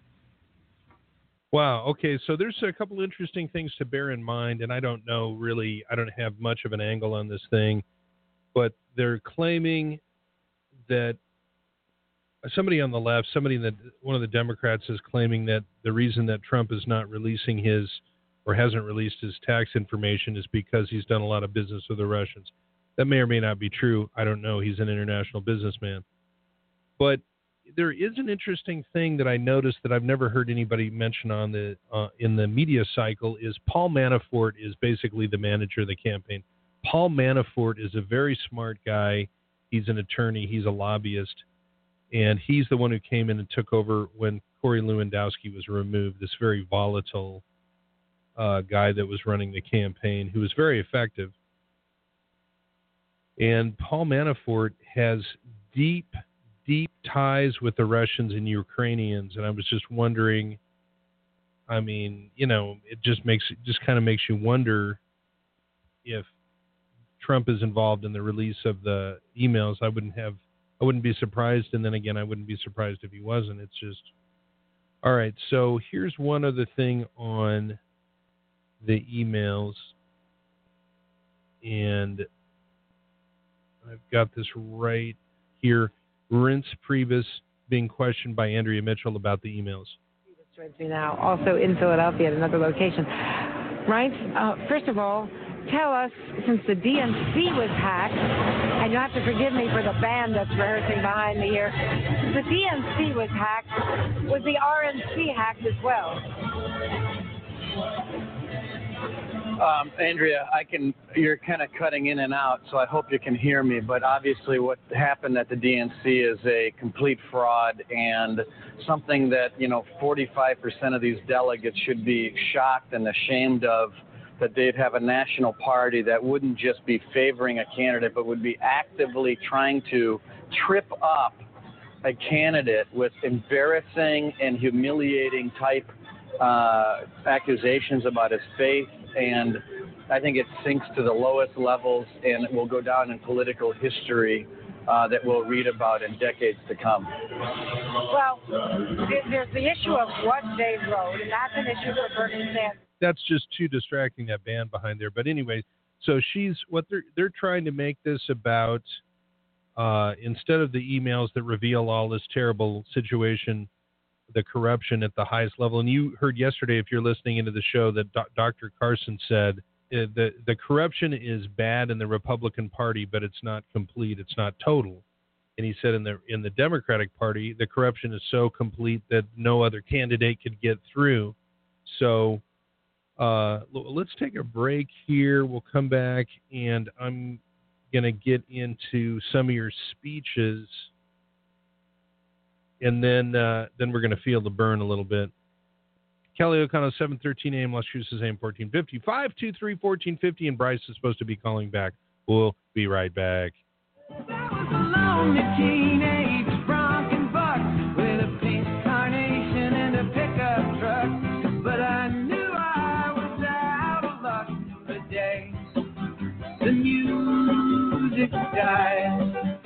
Wow. Okay. So there's a couple interesting things to bear in mind, and I don't know really, I don't have much of an angle on this thing, but they're claiming that somebody on the left, one of the Democrats is claiming that the reason that Trump is not releasing his or hasn't released his tax information is because he's done a lot of business with the Russians. That may or may not be true. I don't know. He's an international businessman. But there is an interesting thing that I noticed that I've never heard anybody mention on in the media cycle is Paul Manafort is basically the manager of the campaign. Paul Manafort is a very smart guy. He's an attorney. He's a lobbyist. And he's the one who came in and took over when Corey Lewandowski was removed, this very volatile guy that was running the campaign who was very effective. And Paul Manafort has deep ties with the Russians and Ukrainians, and I was just wondering, I mean, you know, it just kind of makes you wonder if Trump is involved in the release of the emails. I wouldn't be surprised, and then again, I wouldn't be surprised if he wasn't. It's just, all right, so here's one other thing on the emails, and I've got this right here. Reince Priebus being questioned by Andrea Mitchell about the emails. Joins me now, also in Philadelphia at another location. Reince, first of all, tell us, since the DNC was hacked and you'll have to forgive me for the band that's rehearsing behind me here. The DNC was hacked. Was the RNC hacked as well? Andrea, you're kind of cutting in and out, so I hope you can hear me. But obviously what happened at the DNC is a complete fraud and something that, 45% of these delegates should be shocked and ashamed of, that they'd have a national party that wouldn't just be favoring a candidate, but would be actively trying to trip up a candidate with embarrassing and humiliating type accusations about his faith. And I think it sinks to the lowest levels, and it will go down in political history that we'll read about in decades to come. Well, there's the issue of what they wrote, and that's an issue for Bernie Sanders. That's just too distracting, that band behind there. But anyway, so they're trying to make this about, instead of the emails that reveal all this terrible situation, the corruption at the highest level. And you heard yesterday, if you're listening into the show, that Dr. Carson said the corruption is bad in the Republican Party, but it's not complete. It's not total. And he said in the Democratic Party, the corruption is so complete that no other candidate could get through. So let's take a break here. We'll come back, and I'm going to get into some of your speeches. And then we're going to feel the burn a little bit. Kelly O'Connell, 7:13 a.m. Las Cruces, AM 1450, 523-1450, and Bryce is supposed to be calling back. We'll be right back. That was a lonely teenage Bronco buck with a pink carnation and a pickup truck. But I knew I was out of luck the day the music died.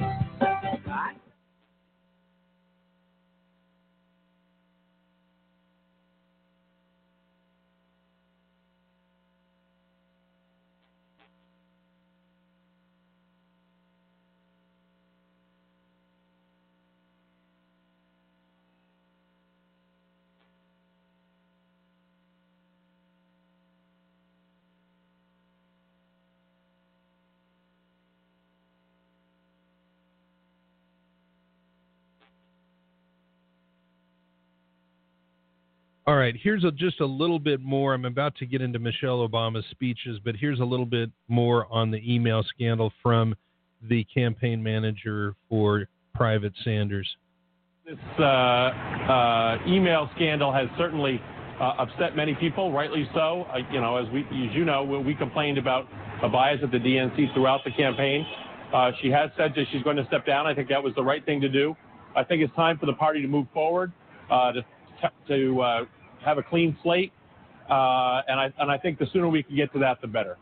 All right, here's just a little bit more. I'm about to get into Michelle Obama's speeches, but here's a little bit more on the email scandal from the campaign manager for Private Sanders. This email scandal has certainly upset many people, rightly so. As you know, we complained about a bias at the DNC throughout the campaign. She has said that she's going to step down. I think that was the right thing to do. I think it's time for the party to move forward, to have a clean slate, and I think the sooner we can get to that, the better.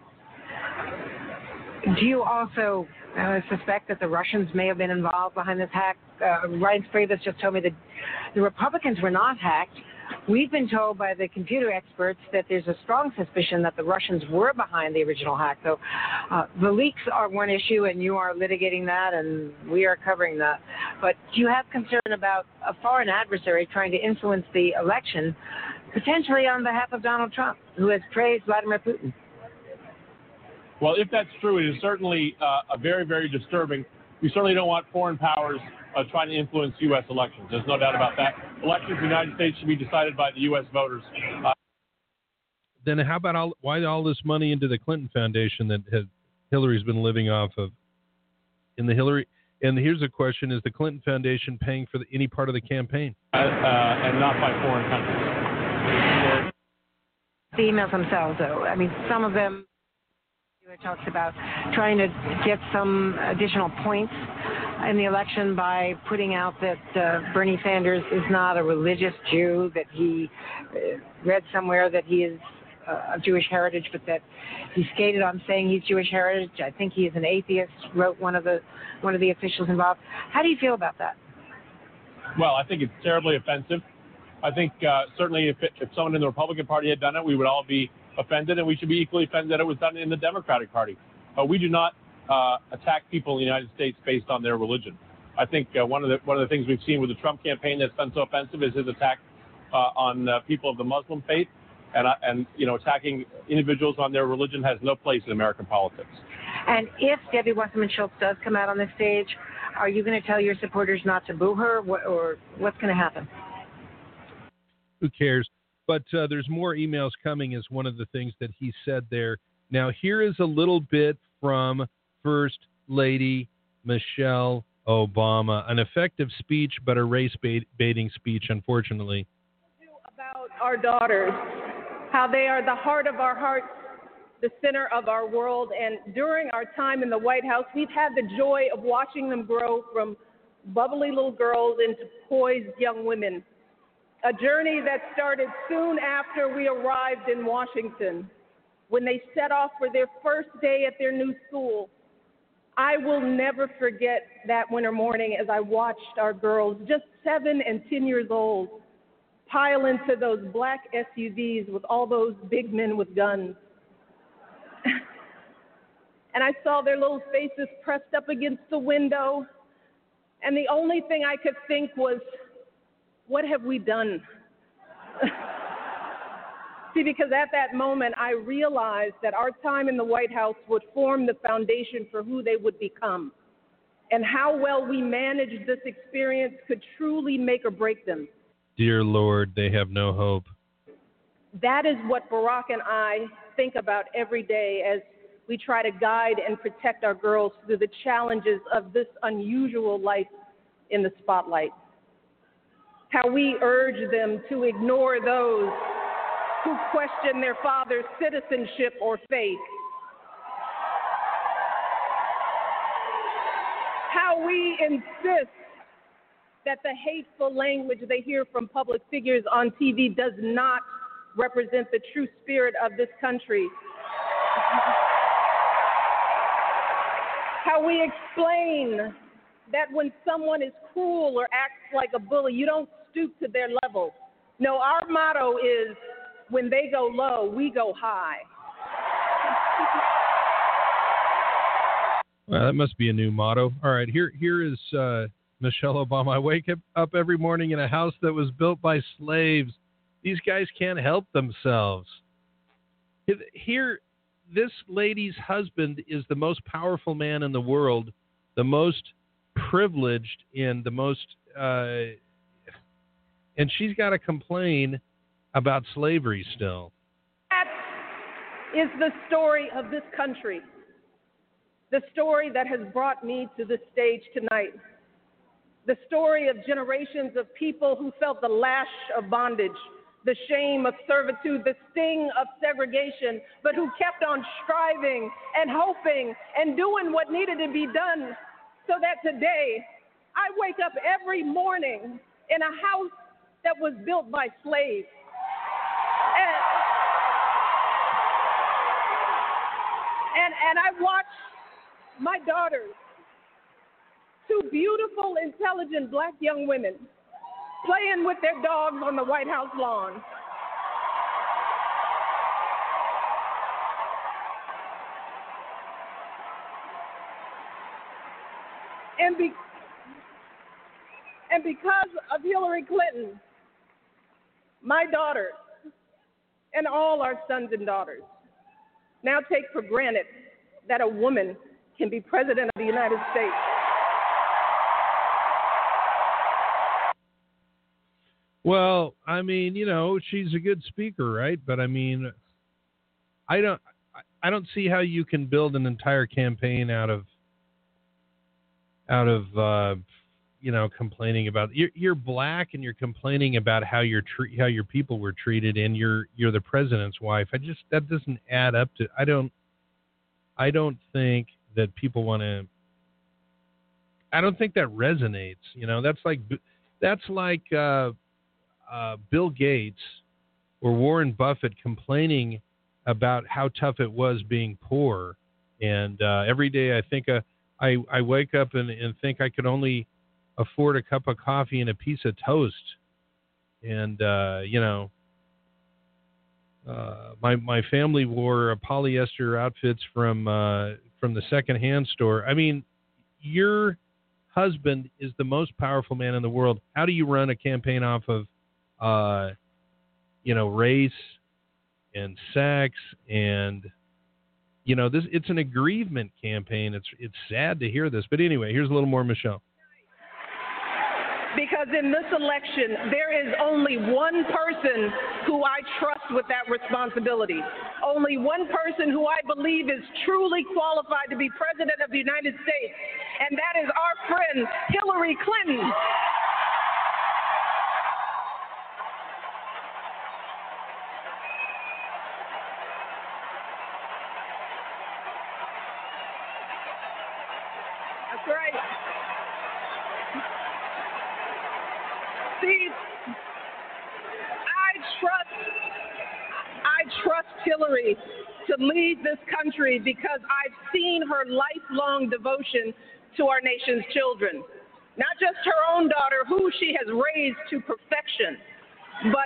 Do you also suspect that the Russians may have been involved behind this hack? Ryan Spravis just told me that the Republicans were not hacked. We've been told by the computer experts that there's a strong suspicion that the Russians were behind the original hack. So the leaks are one issue, and you are litigating that, and we are covering that. But do you have concern about a foreign adversary trying to influence the election, potentially on behalf of Donald Trump, who has praised Vladimir Putin? Well, if that's true, it is certainly a very, very disturbing. We certainly don't want foreign powers trying to influence U.S. elections. There's no doubt about that. Elections in the United States should be decided by the U.S. voters. Then how about why all this money into the Clinton Foundation that Hillary's been living off of? And here's a question: is the Clinton Foundation paying for any part of the campaign? And not by foreign countries. The emails themselves, though. I mean, some of them. It talks about trying to get some additional points in the election by putting out that Bernie Sanders is not a religious Jew, that he read somewhere that he is of Jewish heritage, but that he skated on saying he's Jewish heritage. I think he is an atheist, wrote one of the officials involved. How do you feel about that? Well, I think it's terribly offensive. I think certainly if someone in the Republican Party had done it, we would all be offended, and we should be equally offended that it was done in the Democratic Party. We do not attack people in the United States based on their religion. I think one of the things we've seen with the Trump campaign that's been so offensive is his attack on people of the Muslim faith, and attacking individuals on their religion has no place in American politics. And if Debbie Wasserman Schultz does come out on the stage, are you going to tell your supporters not to boo her, or what's going to happen? Who cares? But there's more emails coming is one of the things that he said there. Now, here is a little bit from First Lady Michelle Obama. An effective speech, but a race-baiting speech, unfortunately. About our daughters, how they are the heart of our hearts, the center of our world. And during our time in the White House, we've had the joy of watching them grow from bubbly little girls into poised young women. A journey that started soon after we arrived in Washington, when they set off for their first day at their new school. I will never forget that winter morning as I watched our girls, just 7 and 10 years old, pile into those black SUVs with all those big men with guns. And I saw their little faces pressed up against the window, and the only thing I could think was, what have we done? See, because at that moment, I realized that our time in the White House would form the foundation for who they would become. And how well we managed this experience could truly make or break them. Dear Lord, they have no hope. That is what Barack and I think about every day as we try to guide and protect our girls through the challenges of this unusual life in the spotlight. How we urge them to ignore those who question their father's citizenship or faith. How we insist that the hateful language they hear from public figures on TV does not represent the true spirit of this country. How we explain that when someone is cruel or acts like a bully, you don't stoop to their level. No, our motto is, when they go low, we go high. Well, that must be a new motto. All right, here is Michelle Obama. I wake up every morning in a house that was built by slaves. These guys can't help themselves. Here, this lady's husband is the most powerful man in the world, the most privileged and the most, and she's got to complain about slavery still. That is the story of this country, the story that has brought me to this stage tonight, the story of generations of people who felt the lash of bondage, the shame of servitude, the sting of segregation, but who kept on striving and hoping and doing what needed to be done so that today I wake up every morning in a house that was built by slaves. And I watch my daughters, 2 beautiful, intelligent black young women, playing with their dogs on the White House lawn. And because of Hillary Clinton, my daughters and all our sons and daughters now take for granted that a woman can be president of the United States. Well, I mean, you know, she's a good speaker, right? But I mean, I don't see how you can build an entire campaign out of you know, complaining about you're black and you're complaining about how how your people were treated, and you're the president's wife. That doesn't add up to. I don't think that people want to. I don't think that resonates. You know, that's like Bill Gates or Warren Buffett complaining about how tough it was being poor, and every day I think I wake up and think I could only afford a cup of coffee and a piece of toast, and you know, my family wore polyester outfits from the secondhand store. I mean, your husband is the most powerful man in the world. How do you run a campaign off of you know, race and sex and you know, it's an aggrievement campaign. It's sad to hear this. But anyway, here's a little more Michelle. Because in this election, there is only one person who I trust with that responsibility. Only one person who I believe is truly qualified to be president of the United States, and that is our friend Hillary Clinton. That's right. See, I trust Hillary to lead this country because I've seen her lifelong devotion to our nation's children. Not just her own daughter, who she has raised to perfection, but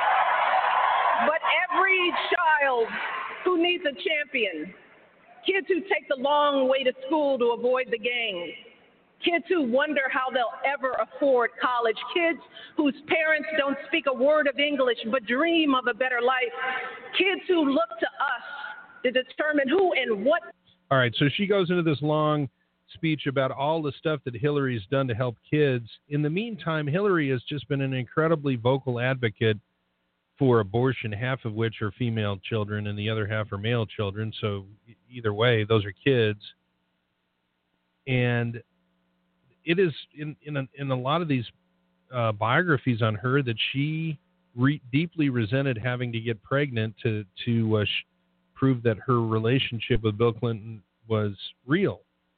every child who needs a champion. Kids who take the long way to school to avoid the gangs. Kids who wonder how they'll ever afford college. Kids whose parents don't speak a word of English but dream of a better life. Kids who look to us to determine who and what. All right, so she goes into this long speech about all the stuff that Hillary's done to help kids. In the meantime, Hillary has just been an incredibly vocal advocate for abortion, half of which are female children and the other half are male children. So either way, those are kids. And it is in a lot of these biographies on her that she deeply resented having to get pregnant to prove that her relationship with Bill Clinton was real.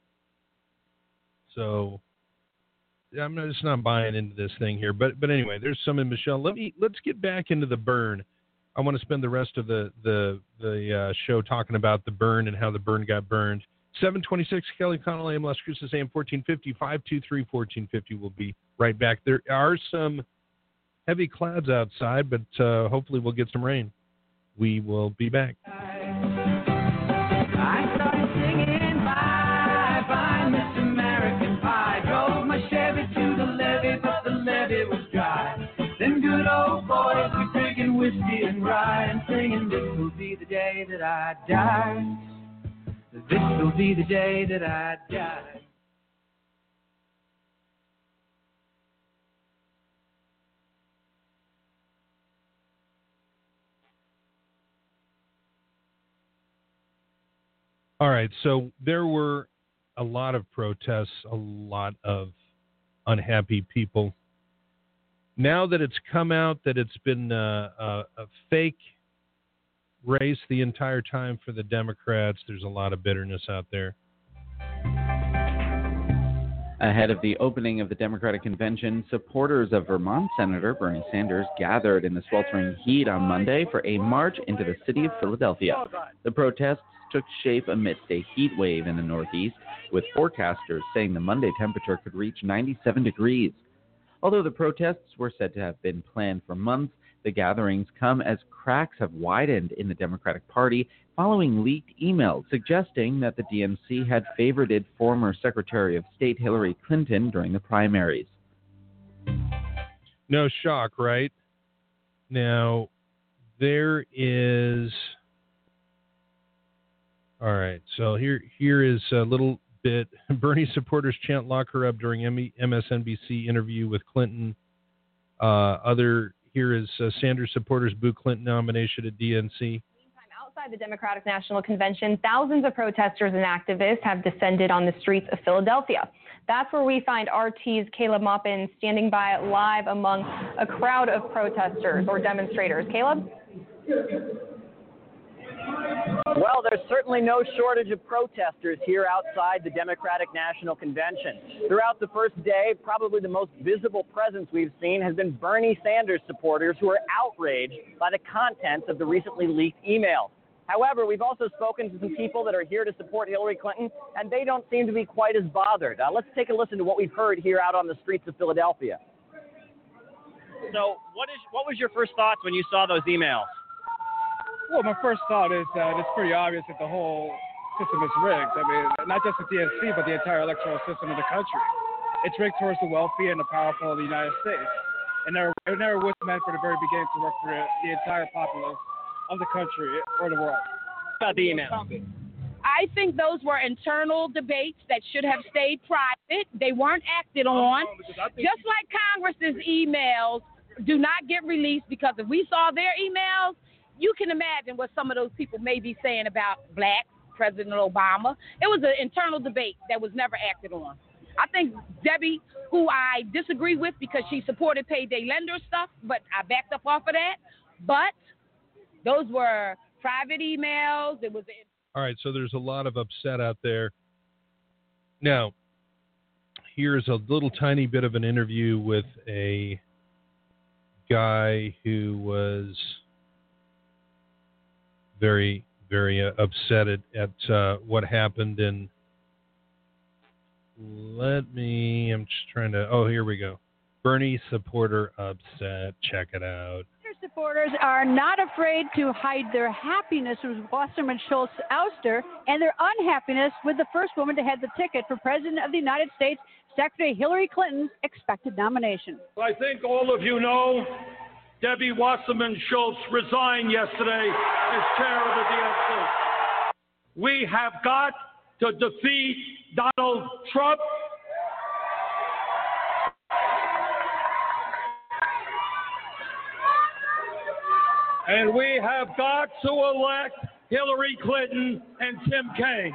So I'm just not buying into this thing here. But anyway, there's some in Michelle. Let's get back into the burn. I want to spend the rest of the show talking about the burn and how the burn got burned. 726 Kelly Connell, AM Las Cruces, AM 1450, 523-1450. We'll be right back. There are some heavy clouds outside, but hopefully we'll get some rain. We will be back. I started singing bye, bye, Miss American Pie. Drove my Chevy to the levee, but the levee was dry. Then good old boys were drinking whiskey and rye and singing, this will be the day that I die. This will be the day that I die. All right, so there were a lot of protests, a lot of unhappy people. Now that it's come out that it's been a fake race the entire time for the Democrats, there's a lot of bitterness out there. Ahead of the opening of the Democratic Convention, supporters of Vermont Senator Bernie Sanders gathered in the sweltering heat on Monday for a march into the city of Philadelphia. The protests took shape amidst a heat wave in the Northeast, with forecasters saying the Monday temperature could reach 97 degrees. Although the protests were said to have been planned for months, the gatherings come as cracks have widened in the Democratic Party following leaked emails suggesting that the DNC had favorited former Secretary of State Hillary Clinton during the primaries. No shock, right? Now, there is... All right, so here is a little bit. Bernie supporters chant "Lock her up" during MSNBC interview with Clinton. Here is Sanders supporters boo Clinton nomination at DNC. Outside the Democratic National Convention, thousands of protesters and activists have descended on the streets of Philadelphia. That's where we find RT's Caleb Maupin standing by live among a crowd of protesters or demonstrators. Caleb? Well, there's certainly no shortage of protesters here outside the Democratic National Convention. Throughout the first day, probably the most visible presence we've seen has been Bernie Sanders supporters who are outraged by the contents of the recently leaked emails. However, we've also spoken to some people that are here to support Hillary Clinton, and they don't seem to be quite as bothered. Let's take a listen to what we've heard here out on the streets of Philadelphia. So what was your first thoughts when you saw those emails? Well, my first thought is that it's pretty obvious that the whole system is rigged. I mean, not just the DNC, but the entire electoral system of the country. It's rigged towards the wealthy and the powerful of the United States. And it never was meant for the very beginning to work for the entire populace of the country or the world. About the email. I think those were internal debates that should have stayed private. They weren't acted on. Just like Congress's emails do not get released, because if we saw their emails, you can imagine what some of those people may be saying about Black President Obama. It was an internal debate that was never acted on. I think Debbie, who I disagree with because she supported payday lender stuff, but I backed up off of that. But those were private emails. It was. All right, so there's a lot of upset out there. Now, here's a little tiny bit of an interview with a guy who was very, very upset at what happened. And I'm just trying to, here we go. Bernie supporter upset. Check it out. Supporters are not afraid to hide their happiness with Wasserman Schultz's ouster and their unhappiness with the first woman to head the ticket for President of the United States, Secretary Hillary Clinton's expected nomination. I think all of you know Debbie Wasserman Schultz resigned yesterday as chair of the DNC. We have got to defeat Donald Trump. And we have got to elect Hillary Clinton and Tim Kaine.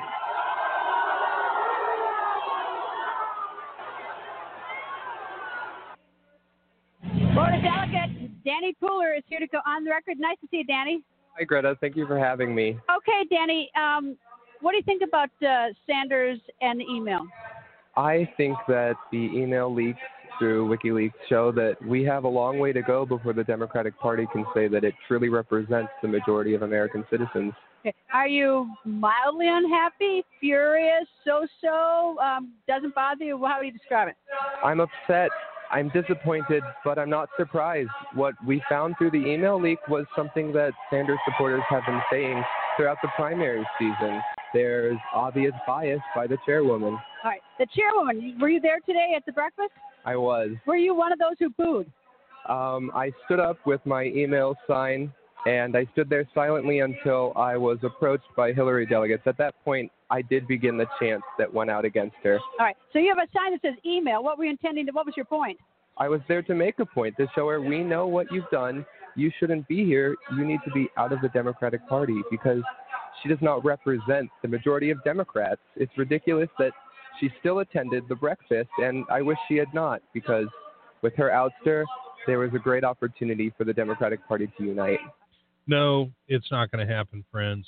Florida Delegate Danny Pooler is here to go on the record. Nice to see you, Danny. Hi, Greta. Thank you for having me. Okay, Danny, what do you think about Sanders and the email? I think that the email leaks through WikiLeaks show that we have a long way to go before the Democratic Party can say that it truly represents the majority of American citizens. Okay. Are you mildly unhappy, furious, so-so? Doesn't bother you? How do you describe it? I'm upset. I'm disappointed, but I'm not surprised. What we found through the email leak was something that Sanders supporters have been saying throughout the primary season. There's obvious bias by the chairwoman. All right. The chairwoman, were you there today at the breakfast? I was. Were you one of those who booed? I stood up with my email sign, and I stood there silently until I was approached by Hillary delegates. At that point, I did begin the chant that went out against her. All right. So you have a sign that says email. What were you intending to, what was your point? I was there to make a point, to show her we know what you've done. You shouldn't be here. You need to be out of the Democratic Party because she does not represent the majority of Democrats. It's ridiculous that she still attended the breakfast, and I wish she had not, because with her ouster, there was a great opportunity for the Democratic Party to unite. No, it's not going to happen, friends.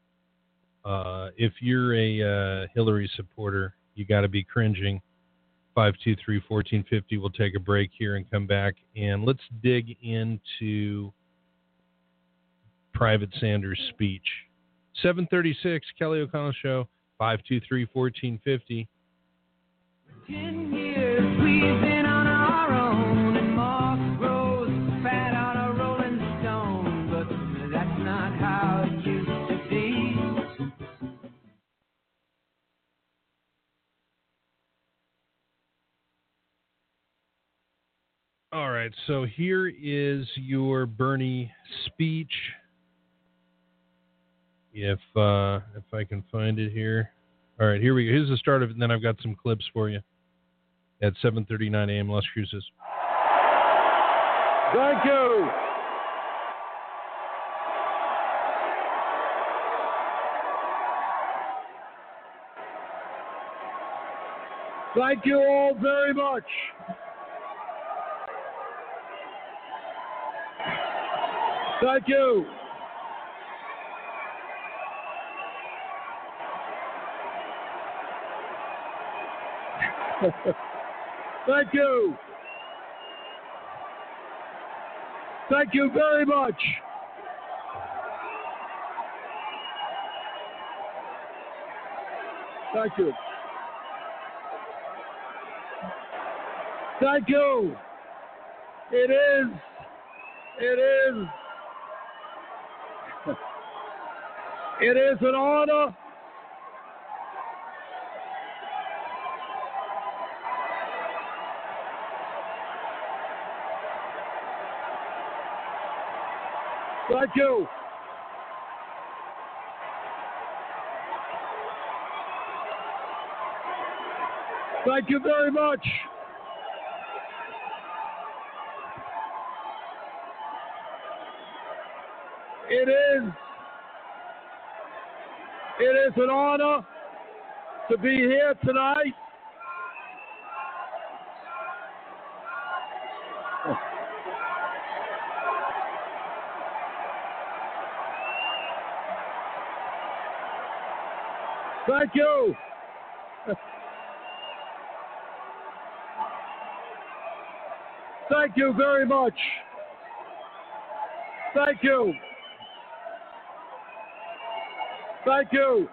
If you're a Hillary supporter, you got to be cringing. 523-1450. We'll take a break here and come back, and let's dig into Private Sanders' speech. 7:36, Kelly O'Connell Show. 523-1450. 10 years we've been on our own, and moss grows fat on a rolling stone, but that's not how it used to be. All right, so here is your Bernie speech. If I can find it here. All right, here we go. Here's the start of it, and then I've got some clips for you at 7:39 a.m. Las Cruces. Thank you. Thank you all very much. Thank you. Thank you. Thank you very much. Thank you. Thank you. It is an honor. Thank you. Thank you very much. It is an honor to be here tonight. Thank you. Thank you very much. Thank you. Thank you.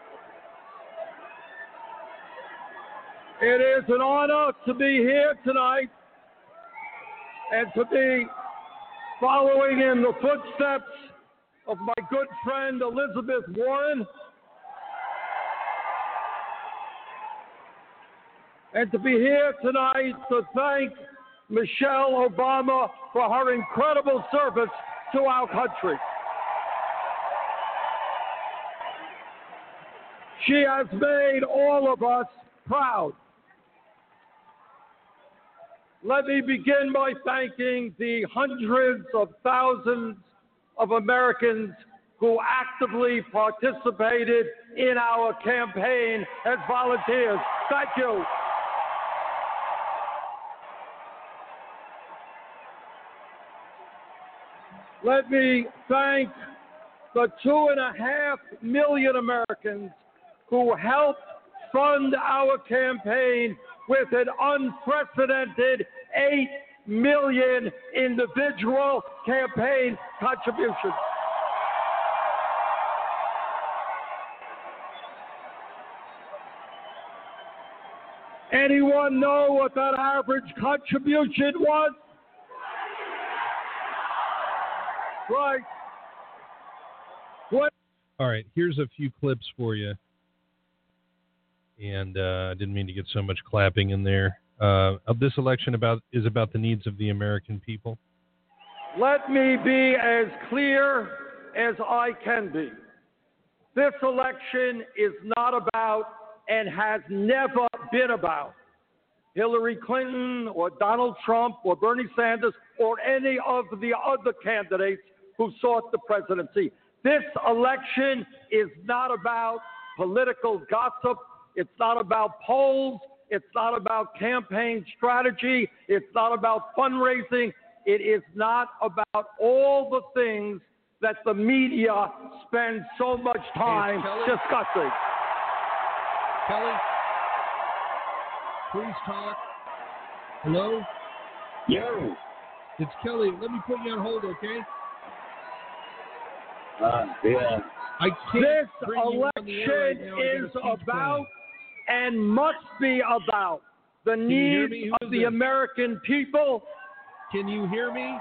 It is an honor to be here tonight and to be following in the footsteps of my good friend Elizabeth Warren, and to be here tonight to thank Michelle Obama for her incredible service to our country. She has made all of us proud. Let me begin by thanking the hundreds of thousands of Americans who actively participated in our campaign as volunteers. Thank you. Let me thank the 2.5 million Americans who helped fund our campaign with an unprecedented 8 million individual campaign contributions. Anyone know what that average contribution was? Right. What? All right, here's a few clips for you. And I didn't mean to get so much clapping in there. This election is about the needs of the American people. Let me be as clear as I can be. This election is not about and has never been about Hillary Clinton or Donald Trump or Bernie Sanders or any of the other candidates who sought the presidency. This election is not about political gossip. It's not about polls. It's not about campaign strategy. It's not about fundraising. It is not about all the things that the media spends so much time discussing. Kelly, please talk. Hello? Yo. It's Kelly. Let me put you on hold, okay? Yeah. I can't this bring you on the air right election now. I got a is speech about plan. and must be about the Can you hear needs me? of Who is the this? American people Can you hear me?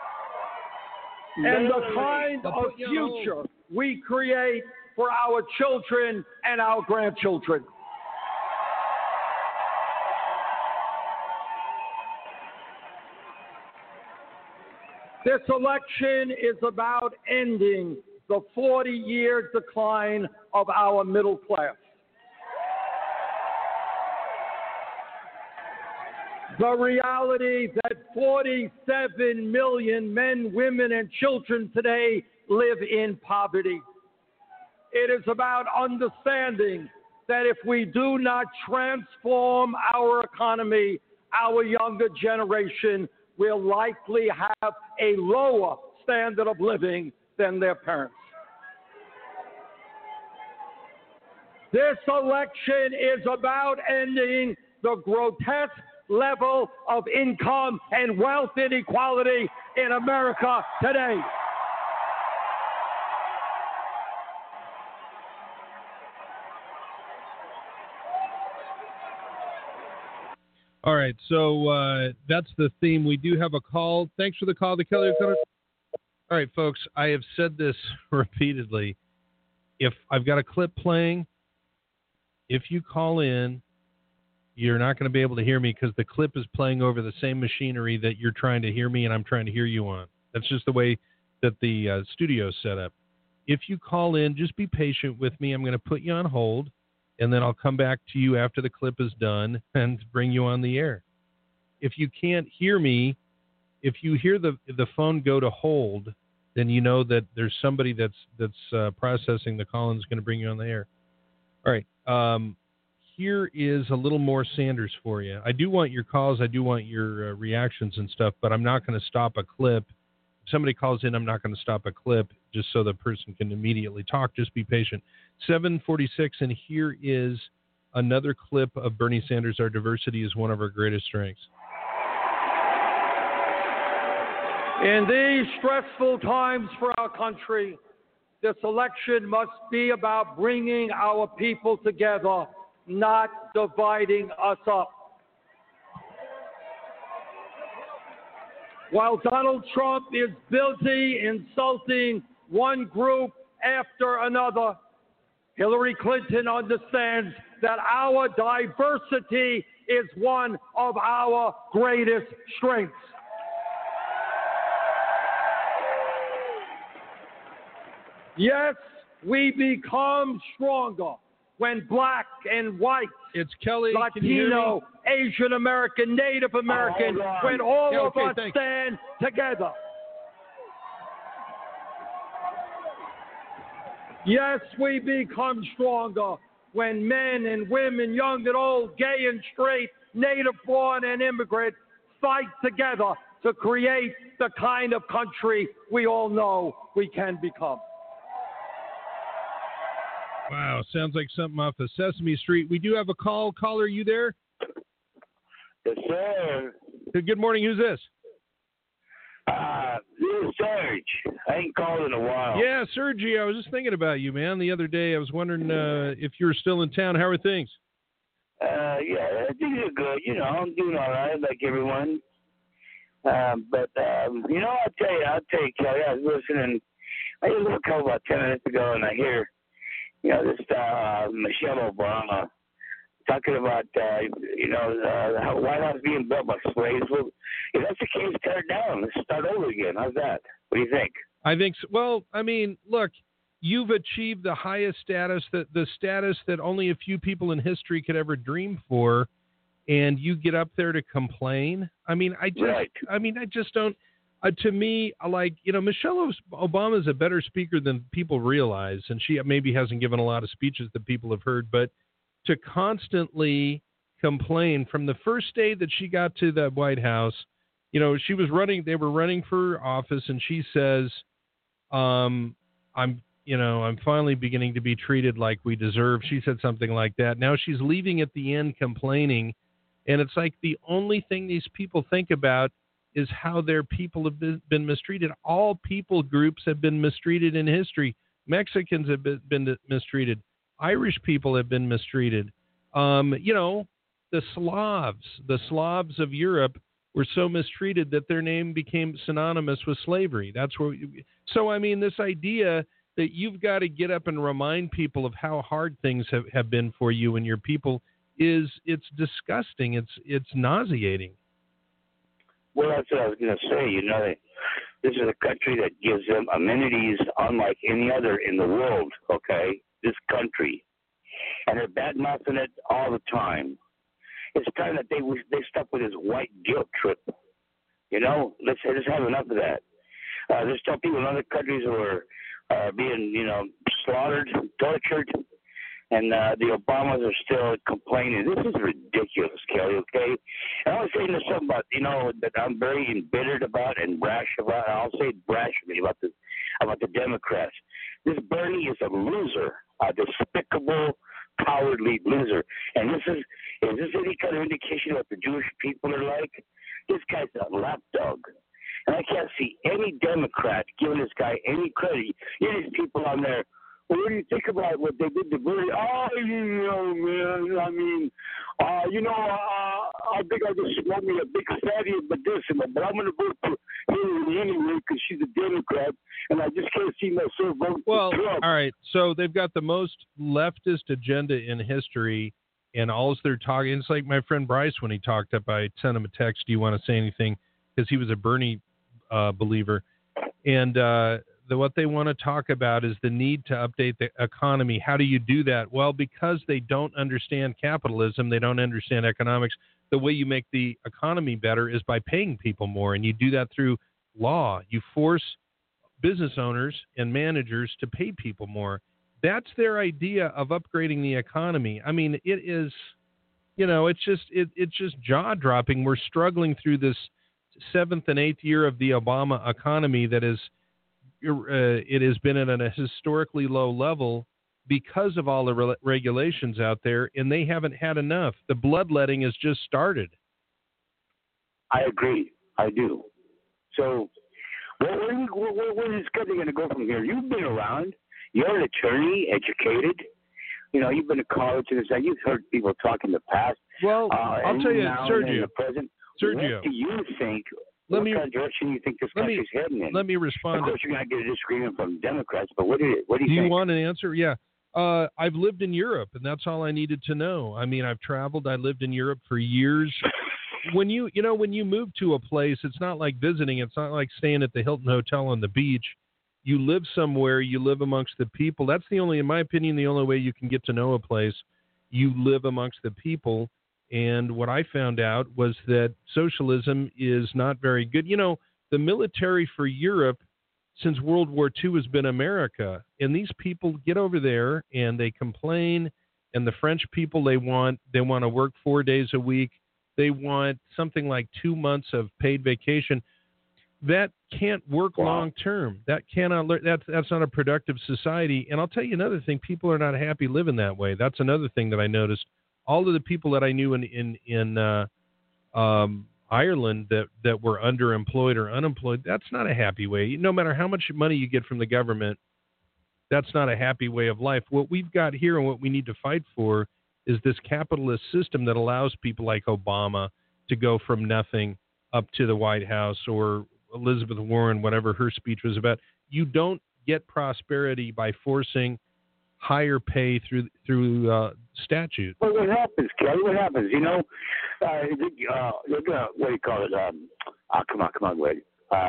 and No. the kind I'll of put you on hold. future we create for our children and our grandchildren. This election is about ending the 40-year decline of our middle class. The reality that 47 million men, women, and children today live in poverty. It is about understanding that if we do not transform our economy, our younger generation will likely have a lower standard of living than their parents. This election is about ending the grotesque level of income and wealth inequality in America today. All right, so that's the theme. We do have a call. Thanks for the call to Kelly. All right, folks, I have said this repeatedly. If I've got a clip playing, if you call in, you're not going to be able to hear me because the clip is playing over the same machinery that you're trying to hear me and I'm trying to hear you on. That's just the way that the studio is set up. If you call in, just be patient with me. I'm going to put you on hold. and then I'll come back to you after the clip is done and bring you on the air. If you can't hear me, if you hear the phone go to hold, then you know that there's somebody that's processing the call and is going to bring you on the air. All right. Here is a little more Sanders for you. I do want your calls. I do want your reactions and stuff, but I'm not going to stop a clip. If somebody calls in, I'm not going to stop a clip just so the person can immediately talk. Just be patient. 7:46, and here is another clip of Bernie Sanders. Our diversity is one of our greatest strengths. In these stressful times for our country, this election must be about bringing our people together, not dividing us up. While Donald Trump is busy insulting one group after another, Hillary Clinton understands that our diversity is one of our greatest strengths. Yes, we become stronger when black and white, it's Kelly, Latino, Asian American, Native American, when all of us stand together. Yes, we become stronger when men and women, young and old, gay and straight, native born and immigrant, fight together to create the kind of country we all know we can become. Wow, sounds like something off of Sesame Street. We do have a call. Caller, are you there? Yes, sir. Good morning. Who's this? This is Serge. I ain't called in a while. Yeah, Sergi, I was just thinking about you, man. The other day, I was wondering if you were still in town. How are things? Yeah, things are good. You know, I'm doing all right, like everyone. But you know, I'll tell you, Kelly, I was listening. I heard a little call about 10 minutes ago, and I hear, you know, this Michelle Obama talking about, how White House being built by slaves. Well, if that's the case, tear it down. Let's start over again. How's that? What do you think? I think so. Well, I mean, look, you've achieved the highest status, the status that only a few people in history could ever dream for, and you get up there to complain. I mean, I just don't. To me, like, you know, Michelle Obama is a better speaker than people realize, and she maybe hasn't given a lot of speeches that people have heard, but to constantly complain from the first day that she got to the White House, you know, they were running for office, and she says, I'm finally beginning to be treated like we deserve. She said something like that. Now she's leaving at the end complaining, and it's like the only thing these people think about is how their people have been mistreated. All people groups have been mistreated in history. Mexicans have been mistreated. Irish people have been mistreated. The Slavs of Europe were so mistreated that their name became synonymous with slavery. That's where. So, I mean, this idea that you've got to get up and remind people of how hard things have been for you and your people it's disgusting. It's nauseating. Well, that's what I was going to say. You know, this is a country that gives them amenities unlike any other in the world, okay? This country. And they're bad-mouthing it all the time. It's time that they stop with this white guilt trip. You know, let's have enough of that. There's still people in other countries who are being, slaughtered, tortured, and the Obamas are still complaining. This is ridiculous, Kelly, okay? And I was saying this something about, that I'm very embittered about and brash about. I'll say brashly about the Democrats. This Bernie is a loser, a despicable, cowardly loser. And is this any kind of indication of what the Jewish people are like? This guy's a lapdog. And I can't see any Democrat giving this guy any credit. These people on there, well, what do you think about what they did to Bernie? Oh, man, I mean, I think I just smoked me a big fatty medicinal, but I'm going to vote for Hillary anyway because she's a Democrat, and I just can't see myself voting for Trump. All right, so they've got the most leftist agenda in history, and all they're talking, it's like my friend Bryce when he talked up, I sent him a text, do you want to say anything? Because he was a Bernie believer, and what they want to talk about is the need to update the economy. How do you do that? Well, because they don't understand capitalism, they don't understand economics. The way you make the economy better is by paying people more, and you do that through law. You force business owners and managers to pay people more. That's their idea of upgrading the economy. I mean, it is, it's just jaw-dropping. We're struggling through this 7th and 8th year of the Obama economy that is, it has been at a historically low level because of all the regulations out there, and they haven't had enough. The bloodletting has just started. I agree. I do. So, where is this country going to go from here? You've been around. You're an attorney, educated. You've been to college and stuff. You've heard people talk in the past. Well, I'll tell you, Sergio. Sergio, what do you think? What kind of direction do you think this country's heading in? Let me respond. Of course, you're going to get a disagreement from Democrats, but what do you think? Do you want an answer? Yeah. I've lived in Europe, and that's all I needed to know. I mean, I've traveled. I lived in Europe for years. When you move to a place, it's not like visiting. It's not like staying at the Hilton Hotel on the beach. You live somewhere. You live amongst the people. That's in my opinion, the only way you can get to know a place. You live amongst the people. And what I found out was that socialism is not very good. The military for Europe since World War II has been America. And these people get over there and they complain. And the French people, they want to work 4 days a week. They want something like 2 months of paid vacation. That can't work long term. That's not a productive society. And I'll tell you another thing. People are not happy living that way. That's another thing that I noticed. All of the people that I knew in Ireland that were underemployed or unemployed, that's not a happy way. No matter how much money you get from the government, that's not a happy way of life. What we've got here and what we need to fight for is this capitalist system that allows people like Obama to go from nothing up to the White House, or Elizabeth Warren, whatever her speech was about. You don't get prosperity by forcing higher pay through statute. Well, what happens, Kelly? What happens? What do you call it? Come on, Wade.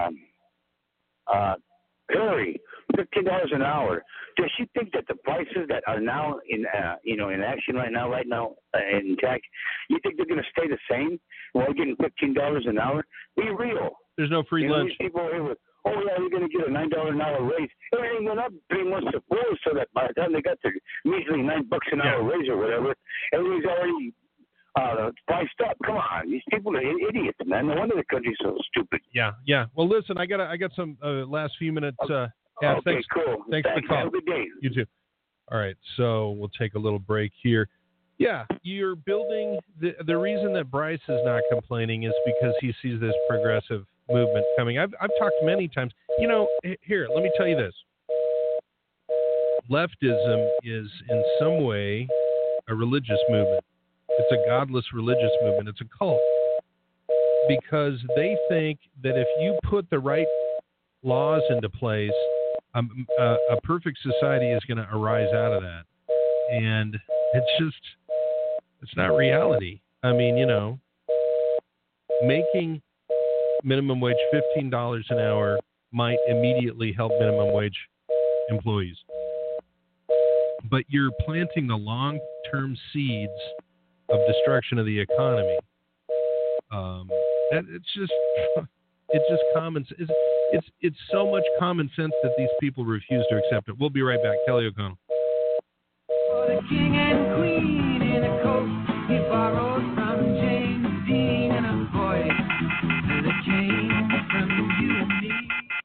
Hillary, $15 an hour. Does she think that the prices that are now in action right now in tax, you think they're going to stay the same while getting $15 an hour? Be real. There's no free lunch. These people here with, you're going to get a $9 an hour raise. Everything went up 3 months before, so that by the time they got their measly $9 an hour raise or whatever, everything's already priced up. Come on, these people are idiots, man. No wonder the country's so stupid. Yeah. Well, listen, I got some last few minutes. Okay, thanks, cool. Thanks for the call. Have a good day. You too. All right, so we'll take a little break here. Yeah, you're building the reason that Bryce is not complaining is because he sees this progressive movement coming. I've talked many times. Here, let me tell you this. Leftism is in some way a religious movement. It's a godless religious movement. It's a cult. Because they think that if you put the right laws into place, a perfect society is going to arise out of that. And it's not reality. I mean, making minimum wage $15 an hour might immediately help minimum wage employees. But you're planting the long-term seeds of destruction of the economy. It's just common. It's so much common sense that these people refuse to accept it. We'll be right back. Kelly O'Connell. For the king and queen in a coat he borrowed from James Dean, and a voice that came from you and me.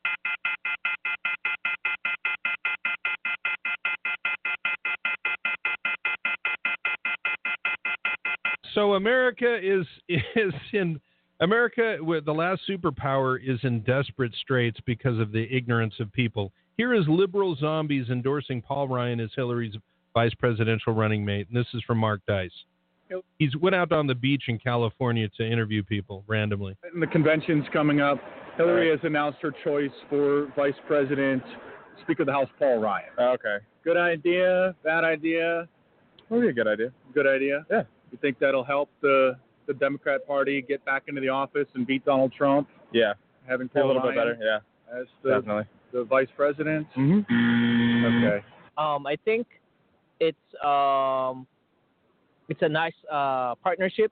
So America is in America, with the last superpower, is in desperate straits because of the ignorance of people. Here is liberal zombies endorsing Paul Ryan as Hillary's vice presidential running mate, and this is from Mark Dice. Yep. He's went out on the beach in California to interview people randomly. And the convention's coming up. Hillary has announced her choice for vice president, Speaker of the House, Paul Ryan. Okay. Good idea? Bad idea? Maybe a good idea. Good idea? Yeah. You think that'll help the Democrat Party get back into the office and beat Donald Trump? Yeah. Having Paul Paul a little Ryan bit better, yeah. As the Definitely. the vice president? Mm-hmm. Okay. I think it's a nice partnership,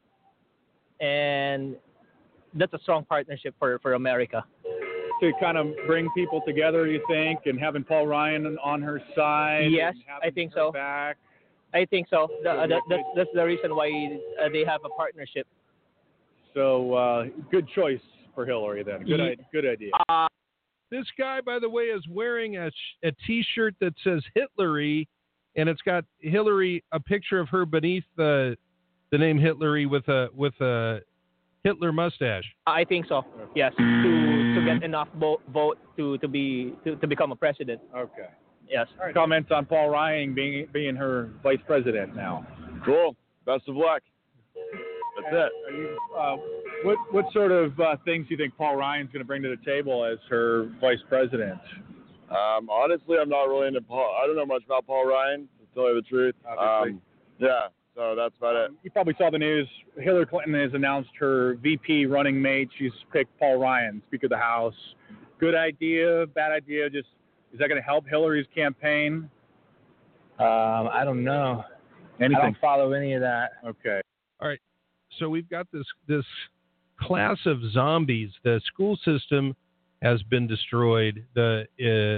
and that's a strong partnership for America. To kind of bring people together, you think, and having Paul Ryan on her side? Yes, I think so. Back. I think so. That's the reason why they have a partnership. So good choice for Hillary then. Good idea. This guy, by the way, is wearing a T-shirt that says Hitlery, and it's got Hillary, a picture of her beneath the name Hitlery with a Hitler mustache. I think so. Yes, to get enough vote to become a president. Okay. Yes. All right. Comments on Paul Ryan being her vice president now. Cool. Best of luck. That's it. Are you, what sort of things do you think Paul Ryan's going to bring to the table as her vice president? Honestly, I'm not really into Paul. I don't know much about Paul Ryan, to tell you the truth. Yeah, so that's about it. You probably saw the news. Hillary Clinton has announced her VP running mate. She's picked Paul Ryan, Speaker of the House. Good idea, bad idea? Just is that going to help Hillary's campaign? I don't know. Anything? I don't follow any of that. Okay. All right. So we've got this class of zombies. The school system has been destroyed. The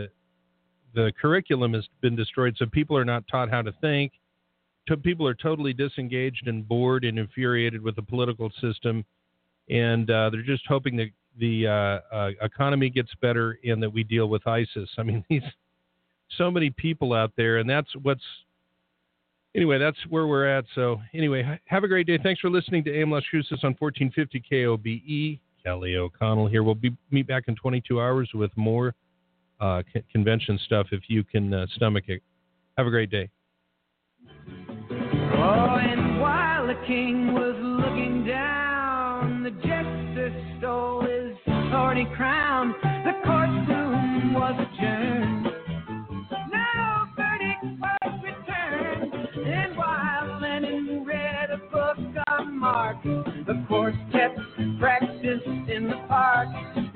curriculum has been destroyed. So people are not taught how to think. People are totally disengaged and bored and infuriated with the political system, and they're just hoping that the economy gets better and that we deal with ISIS. I mean, so many people out there, and that's where we're at. So anyway, have a great day. Thanks for listening to AM Las Cruces on 1450 KOBE. Kelly O'Connell here. We'll meet back in 22 hours with more convention stuff if you can stomach it. Have a great day. Oh, and while the king was looking down, the jester stole his thorny crown. The courtroom was adjourned. No verdict was returned. And while Lenin read a book on Marx, the court kept practice in the park.